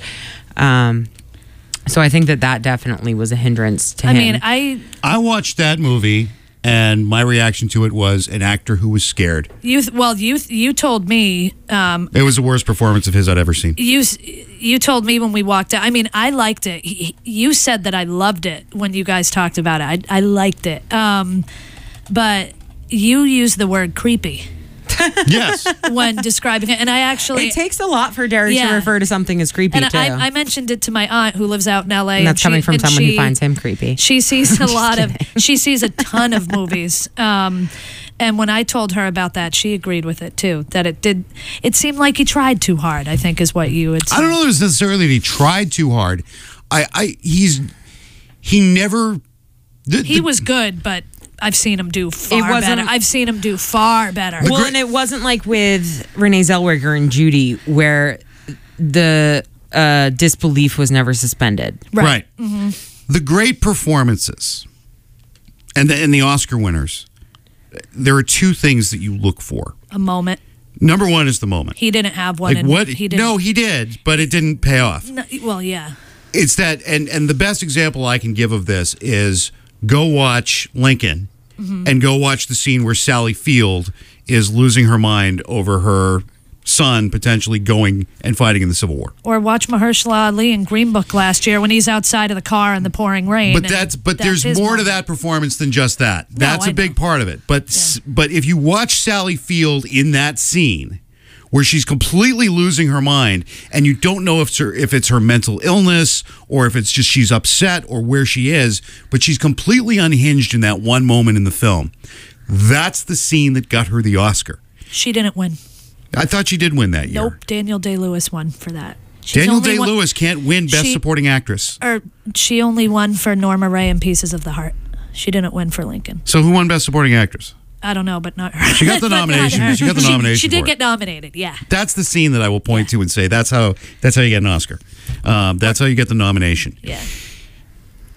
So I think that definitely was a hindrance to him.
I mean,
I watched that movie, and my reaction to it was an actor who was scared.
you told me
It was the worst performance of his I'd ever seen.
you told me when we walked out. I mean, I liked it. You said that I loved it when you guys talked about it. I liked it. But you used the word creepy
Yes.
when describing it, and I actually
it takes a lot for Derek
Yeah.
to refer to something as creepy
and
too.
I mentioned it to my aunt who lives out in LA.
and that's coming from someone who
she
finds him creepy.
She sees a lot of. She sees a ton of movies. And when I told her about that, she agreed with it too. That it did. It seemed like he tried too hard, I think, is what you would say.
I don't know if it's necessarily that he tried too hard. He never.
He was good, but I've seen him do far
wasn't-
better. I've seen him do far better.
Well, and it wasn't like with Renee Zellweger and Judy, where the disbelief was never suspended.
Right. The great performances and the Oscar winners, there are two things that you look for.
A moment.
Number one is the moment.
He didn't have one.
Like
and
what?
He didn't.
No, he did, but it didn't pay off.
No, well, yeah.
It's that, and the best example I can give of this is go watch Lincoln and go watch the scene where Sally Field is losing her mind over her son potentially going and fighting in the Civil War.
Or watch Mahershala Ali in Green Book last year when he's outside of the car in the pouring rain.
But
and
there's
his
more to
moment.
that performance than just that. That's
I
a big
know.
part of it. But if you watch Sally Field in that scene where she's completely losing her mind and you don't know if it's her mental illness or if it's just she's upset or where she is, but she's completely unhinged in that one moment in the film. That's the scene that got her the Oscar.
She didn't win.
I thought she did win that year.
Nope. Daniel Day-Lewis won for that. She's
Daniel
only won-
Day-Lewis can't win Best
She-
Supporting Actress.
Or she only won for Norma Ray in Pieces of the Heart. She didn't win for Lincoln.
So who won Best Supporting Actress?
I don't know, but not her.
She got the
But not
nomination.
her.
She got the nomination
She
for
did
it.
get nominated. Yeah.
That's the scene that I will point to and say that's how you get an Oscar. That's how you get the nomination.
Yeah.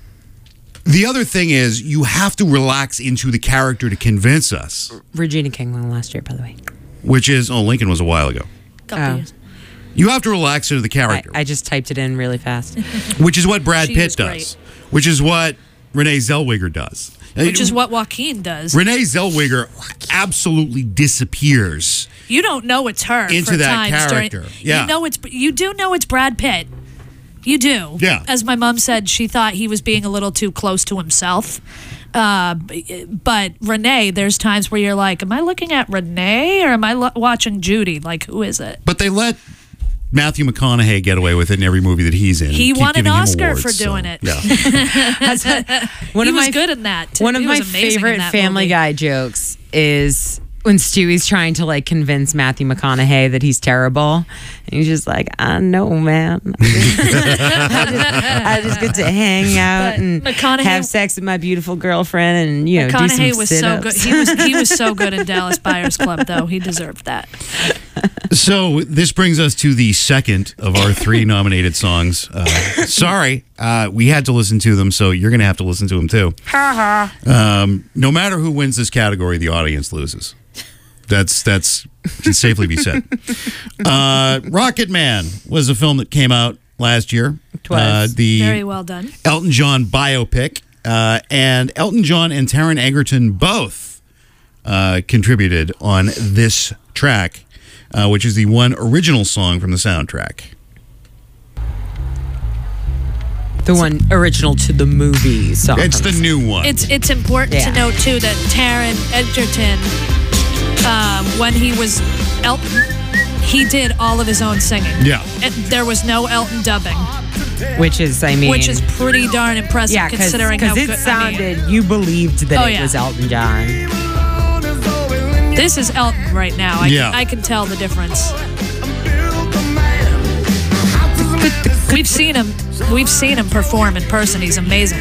The other thing is you have to relax into the character to convince us,
Regina King won last year, by the way.
which is, Lincoln was a while ago.
Couple
Oh.
years.
You have to relax into the character,
I just typed it in really fast.
which is what Brad
She
Pitt
was
does,
great.
which is what Renee Zellweger does.
Which is what Joaquin does.
Renee Zellweger absolutely disappears.
You don't know it's her
Into
for
that
times
character.
During,
Yeah.
you do know it's Brad Pitt. You do.
Yeah.
As my mom said, she thought he was being a little too close to himself. But Renee, there's times where you're like, am I looking at Renee or am I watching Judy? Like, who is it?
But they let Matthew McConaughey get away with it in every movie that he's in.
He
Keep
won an
giving him
Oscar
awards,
for doing it.
Yeah.
He was good in that, too.
One of
He
my
was amazing in
favorite
that
Family
movie.
Guy jokes is when Stewie's trying to like convince Matthew McConaughey that he's terrible, and he's just like, I know, man. I just get to hang out
But
and
McConaughey-
have sex with my beautiful girlfriend, and do some
McConaughey was so good.
sit-ups.
He was so good in Dallas Buyers Club, though. He deserved that.
So this brings us to the second of our 3 nominated songs. Sorry, we had to listen to them, so you're going to have to listen to them too. No matter who wins this category, the audience loses. That's can safely be said. Rocket Man was a film that came out last year.
Twas.
The
Very well done.
Elton John biopic, and Elton John and Taron Egerton both contributed on this track, which is the one original song from the soundtrack.
The one original to the movie song.
It's the new one.
It's important
Yeah.
to note too that Taron Egerton, when he was Elton, he did all of his own singing.
Yeah.
And there was no Elton dubbing,
which is, I mean,
which is pretty darn impressive
yeah,
considering how
because
good.
it sounded. You believed that
Oh,
it
yeah.
was Elton John.
This is Elton right now.
Yeah.
I can tell the difference. We've seen him perform in person. He's amazing.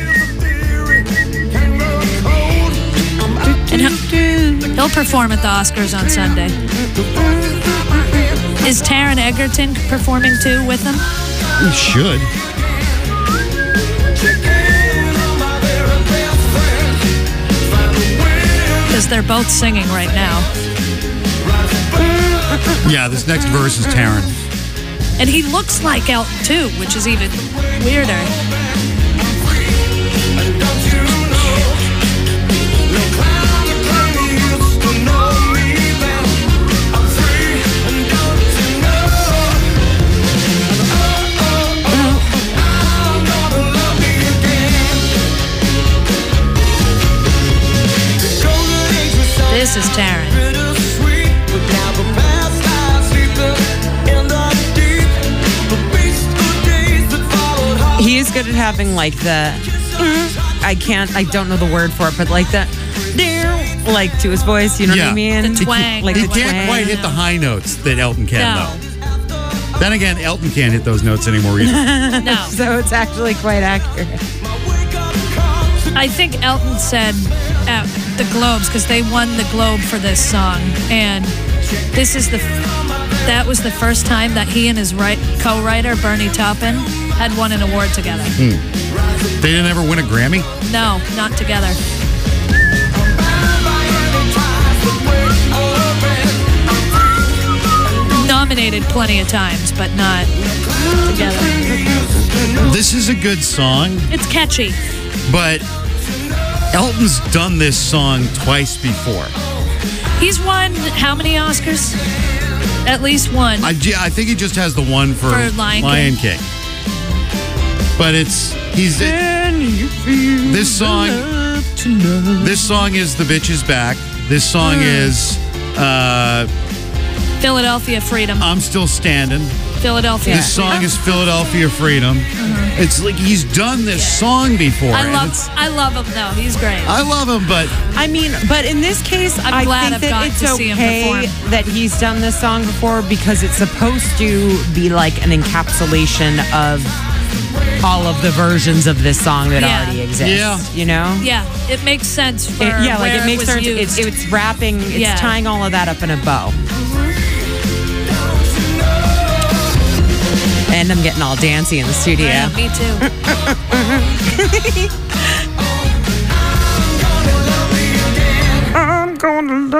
And he'll perform at the Oscars on Sunday. Is Taron Egerton performing too with him?
You should.
Because they're both singing right now.
Yeah, this next verse is Taron.
And he looks like Elton too, which is even weirder. This is Taron.
He is good at having like the I don't know the word for it, but like the like to his voice, you know what
Yeah.
I mean?
The twang.
Like
He
the
can't
twang.
quite hit the high notes that Elton can,
No.
though. Then again, Elton can't hit those notes anymore either.
No.
So it's actually quite accurate.
I think Elton said at the Globes, because they won the Globe for this song, and this is that was the first time that he and his co-writer Bernie Taupin had won an award together.
They didn't ever win a Grammy?
No, not together. Nominated plenty of times, but not together.
This is a good song,
It's catchy.
but Elton's done this song twice before.
He's won how many Oscars? At least one.
I think he just has the one for
For Lion
King. But this song is The Bitch Is Back. This song is
Philadelphia Freedom.
I'm Still Standing.
Philadelphia.
This song is Philadelphia Freedom. It's like he's done this song before.
I
and
love him though. He's great.
I love him, but
I mean, but in this case,
I'm
I
glad
think
I've
that
gotten
it's
to see him
okay
perform.
that he's done this song before because it's supposed to be like an encapsulation of all of the versions of this song that
Yeah.
already exist.
Yeah.
You know?
Yeah, it makes sense for
Yeah, like
where
it makes
was
sense.
used.
It's wrapping, it's
Yeah.
tying all of that up in a bow. And I'm getting all dancy in the studio.
Yeah, me too.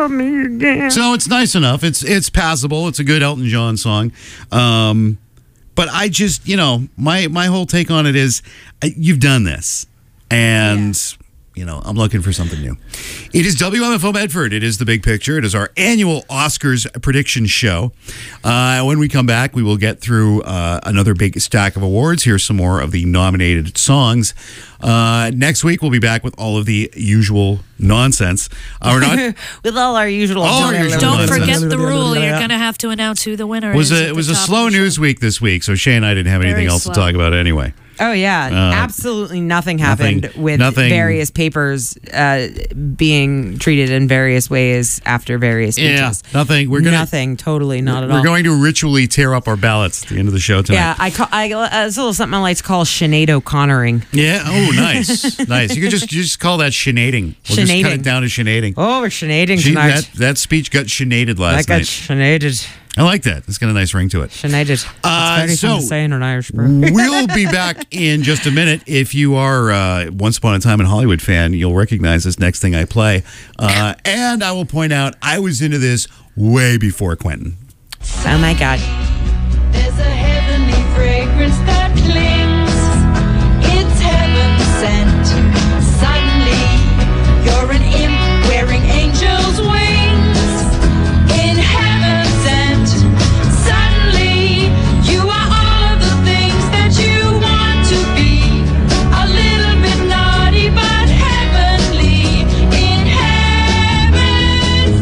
love me again.
So it's nice enough. It's passable. It's a good Elton John song. But I just, my whole take on it is you've done this. And, I'm looking for something new. It is WMFO Medford. It is The Big Picture. It is our annual Oscars prediction show. When we come back, we will get through another big stack of awards. Here's some more of the nominated songs. Next week, we'll be back with all of the usual nonsense. We're not
with all our usual.
nonsense.
Don't forget the rule. You're going to have to announce who the winner is.
It was a slow news week this week, so Shay and I didn't have anything
Very
else
slow.
to talk about anyway.
Oh yeah, absolutely nothing happened with various papers being treated in various ways after various speeches.
Yeah, nothing.
Nothing. Totally not at all.
We're going to ritually tear up our ballots at the end of the show tonight.
Yeah, it's a little something I like to call Sinead O'Connoring.
Yeah. Oh, nice, nice. You could just call that shenading. We'll just cut it down to shenading.
Oh, we're shenading tonight.
That speech got shenaded last
I got
night.
shenaded.
I like that. It's got a nice ring to it.
Shenaded. It's very fun to say in an Irish word.
We'll be back in just a minute. If you are Once Upon a Time in Hollywood fan, you'll recognize this next thing I play. And I will point out, I was into this way before Quentin.
Oh my God.
There's a heavenly fragrance that clings. It's heaven sent. Suddenly, you're an imp wearing angel's wings. In heaven sent. Suddenly, you are all of the things that you want to be. A little bit naughty, but heavenly. In heaven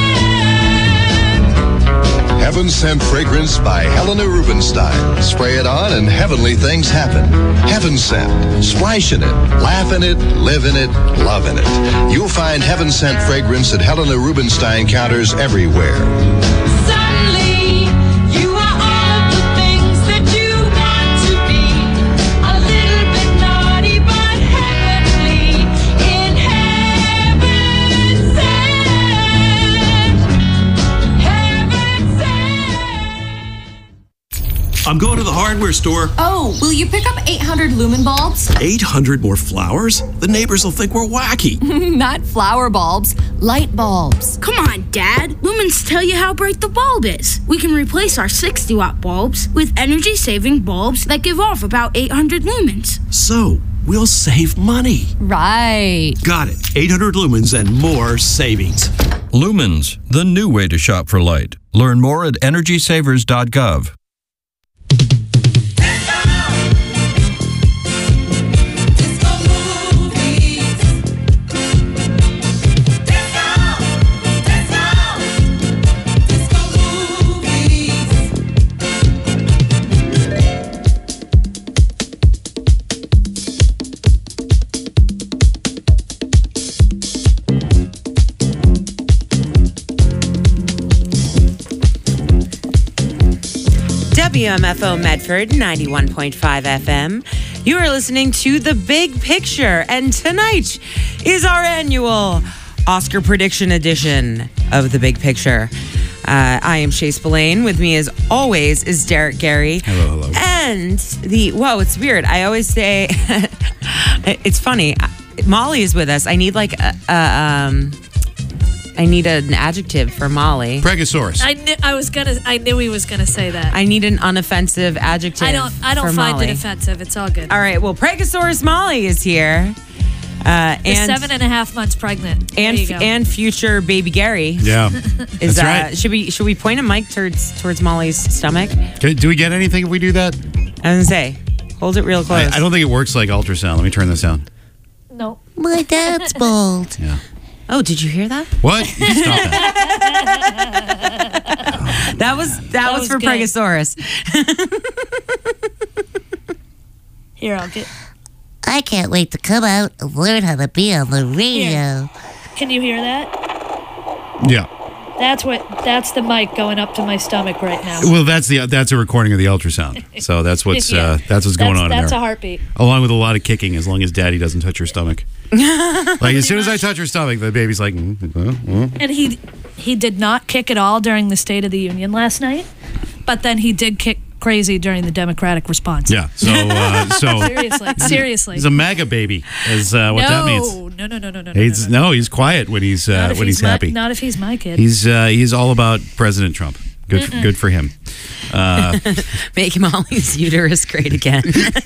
sent.
Heaven Scent Fragrance by Helena Rubinstein. Spray it on and heavenly things happen. Heaven Scent. Splash in it, laugh in it, live in it, love in it. You'll find Heaven Scent Fragrance at Helena Rubinstein counters everywhere.
Suddenly, you are all of the things that you want to be. A little bit naughty, but heavenly. In heaven sent. Heaven sent.
I'm going to the hardware store.
Oh, will you pick up 800 lumen bulbs?
800 more flowers? The neighbors will think we're wacky.
Not flower bulbs, light bulbs.
Come on, Dad. Lumens tell you how bright the bulb is. We can replace our 60-watt bulbs with energy-saving bulbs that give off about 800 lumens.
So, we'll save money.
Right.
Got it. 800 lumens and more savings.
Lumens, the new way to shop for light. Learn more at EnergySavers.gov.
WMFO Medford 91.5 FM. You are listening to The Big Picture, and tonight is our annual Oscar prediction edition of The Big Picture. I am Shay Spillane. With me, as always, is Derek Gary.
Hello.
And it's weird. I always say, it's funny. Molly is with us. I need I need an adjective for Molly.
Pregosaurus.
I knew he was gonna say that.
I need an unoffensive adjective.
I don't
for
find
Molly.
it offensive. It's all good.
All right. Well, Pregosaurus Molly is here.
And 7.5 months pregnant. There you go.
And future baby Gary.
Yeah.
Is
That's right.
Should we point a mic towards Molly's stomach?
Do we get anything if we do that?
I was gonna say, hold it real close.
I don't think it works like ultrasound. Let me turn this down.
No.
My dad's bald.
Yeah.
Oh, did you hear that?
What? Stop that.
That was for
good.
Pregosaurus.
Here, I'll get.
I can't wait to come out and learn how to be on the radio.
Can you hear that?
Yeah.
That's the mic going up to my stomach right now.
Well, that's a recording of the ultrasound. So that's what's
Yeah.
that's what's going on in there.
That's a heartbeat.
Along with a lot of kicking, as long as Daddy doesn't touch your stomach. Like as soon as I touch her stomach, the baby's like.
And he did not kick at all during the State of the Union last night, but then he did kick crazy during the Democratic response.
Yeah. So
Seriously.
he's a MAGA baby, is what that means.
No.
He's quiet when he's happy.
Not if he's my kid.
He's all about President Trump. Good for him.
Make Molly's uterus great again.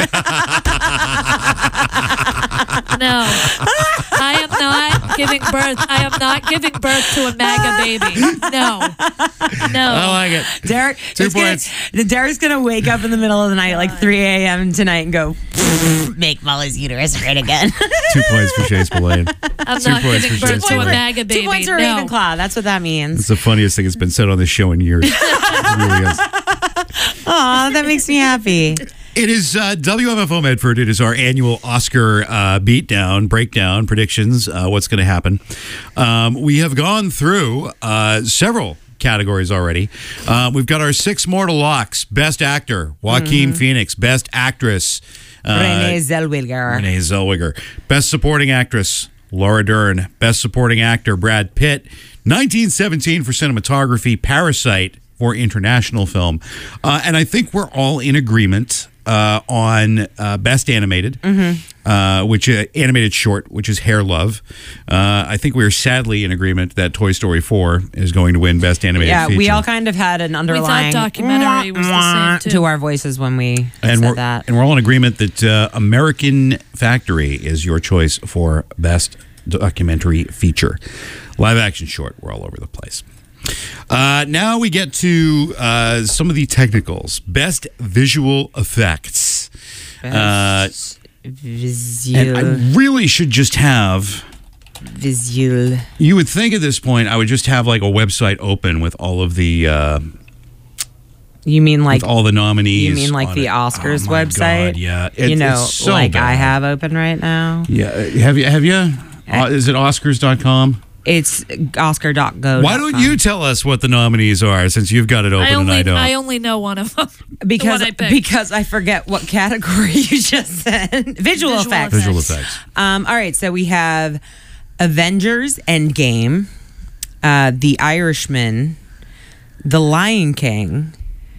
No, I am not giving birth. I am not giving birth to a MAGA baby. No.
I like it.
Derek,
2 points.
Derek's gonna wake up in the middle of the night, like 3 a.m. tonight, and go, "Make Molly's uterus great again."
2 points for Chase Spillane.
I'm
2
not
points
giving
for
birth
Chase
to a
Spillane.
MAGA baby.
2 points for
No.
Ravenclaw. That's what that means.
It's the funniest thing that's been said on this show in years. It really is.
Aw, that makes me happy.
It is WMFO Medford. It is our annual Oscar breakdown, predictions, what's going to happen. We have gone through several categories already. We've got our 6 mortal locks. Best Actor, Joaquin Phoenix. Best Actress,
Renee Zellweger.
Best Supporting Actress, Laura Dern. Best Supporting Actor, Brad Pitt. 1917 for cinematography, Parasite for international film. And I think we're all in agreement on Best Animated, which animated short, which is Hair Love. I think we are sadly in agreement that Toy Story 4 is going to win Best Animated Feature.
Yeah, we all kind of had an underlying
documentary was the same too.
to our voices when we said that.
And we're all in agreement that American Factory is your choice for Best Documentary Feature. Live action short, we're all over the place. Now we get to some of the technicals. Best visual effects.
Best
And I really should just have...
Visual.
You would think at this point I would just have like a website open with all of the...
You mean like
with all the nominees?
You mean like the Oscars website?
God, yeah.
It's so like
bad.
I have open right now.
Yeah. Have you? Is it Oscars.com?
It's Oscar.go.
Why don't you tell us what the nominees are since you've got it open and I don't?
I only know one of them.
Because I forget what category you just said. Visual effects.
Visual effects.
All right, so we have Avengers Endgame, The Irishman, The Lion King,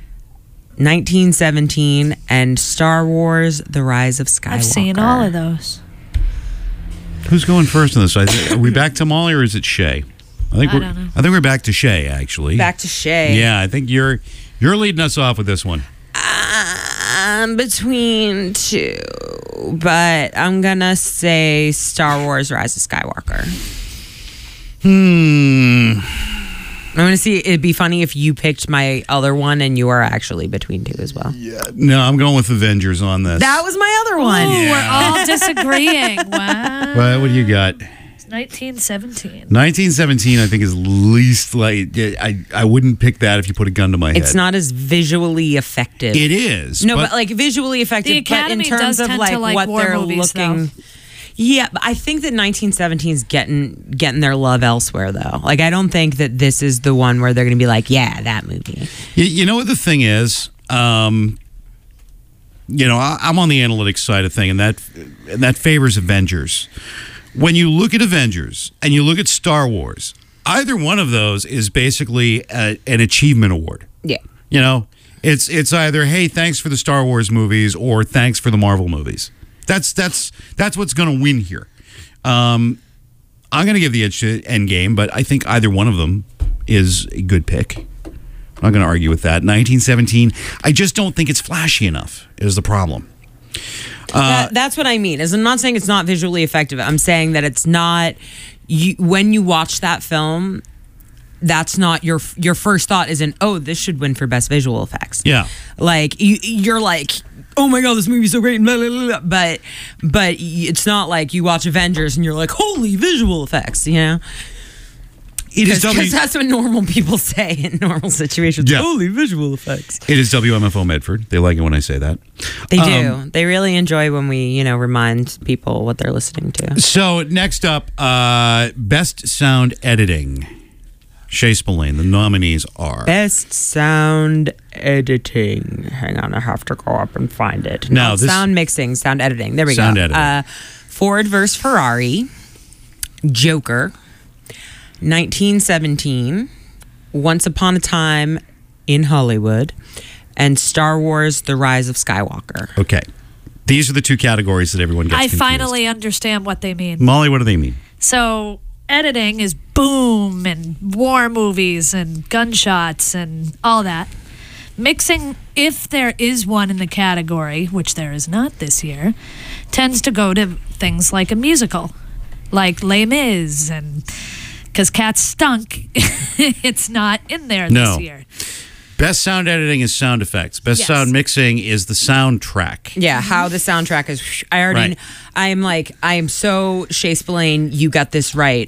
1917, and Star Wars: The Rise of Skywalker.
I've seen all of those.
Who's going first on this? Are we back to Molly or is it Shay? I
don't know.
I think we're back to Shay actually.
Back to Shay.
Yeah, I think you're leading us off with this one.
Between two, but I'm gonna say Star Wars: Rise of Skywalker. I'm gonna see. It'd be funny if you picked my other one and you are actually between two as well.
Yeah. No, I'm going with Avengers on this.
That was my other one.
Ooh, we're all disagreeing. Wow.
What do you got?
1917.
1917, I think is least like I wouldn't pick that if you put a gun to my head.
It's not as visually effective.
It is.
No, but like visually effective.
The Academy
but in terms
does
of
tend
like
to like
what
war
they're
movies,
looking.
though.
Yeah, but I think that 1917 is getting their love elsewhere though. Like I don't think that this is the one where they're going to be like, yeah, that movie.
You know what the thing is? I'm on the analytics side of thing, and that favors Avengers. When you look at Avengers and you look at Star Wars, either one of those is basically an achievement award.
Yeah.
It's either, hey, thanks for the Star Wars movies or thanks for the Marvel movies. That's what's going to win here. I'm going to give the edge to Endgame, but I think either one of them is a good pick. I'm not going to argue with that. 1917, I just don't think it's flashy enough is the problem.
That's what I mean. I'm not saying it's not visually effective. I'm saying that it's not. When you watch that film, that's not your first thought. Isn't this should win for best visual effects?
Yeah,
like you're like, oh my god, this movie's so great. Blah, blah, blah, blah. But it's not like you watch Avengers and you're like, holy visual effects. Because that's what normal people say in normal situations.
Yeah.
Holy visual effects.
It is WMFO Medford. They like it when I say that.
They do. They really enjoy when we, remind people what they're listening to.
So next up, Best Sound Editing. Shay Spillane. The nominees are
Best Sound Editing. Hang on, I have to go up and find it.
No,
sound mixing, sound editing. There we
sound
go.
Editing.
Ford vs. Ferrari, Joker, 1917, Once Upon a Time in Hollywood, and Star Wars: The Rise of Skywalker.
Okay. These are the two categories that everyone gets
I
confused.
finally understand what they mean.
Molly, what do they mean?
So editing is boom and war movies and gunshots and all that. Mixing, if there is one in the category, which there is not this year, tends to go to things like a musical, like Les Mis, and because Cats stunk, it's not in there this year.
Best sound editing is sound effects. Best
Yes.
sound mixing is the soundtrack.
Yeah, how the soundtrack is. I am so Shea Spillane. You got this right.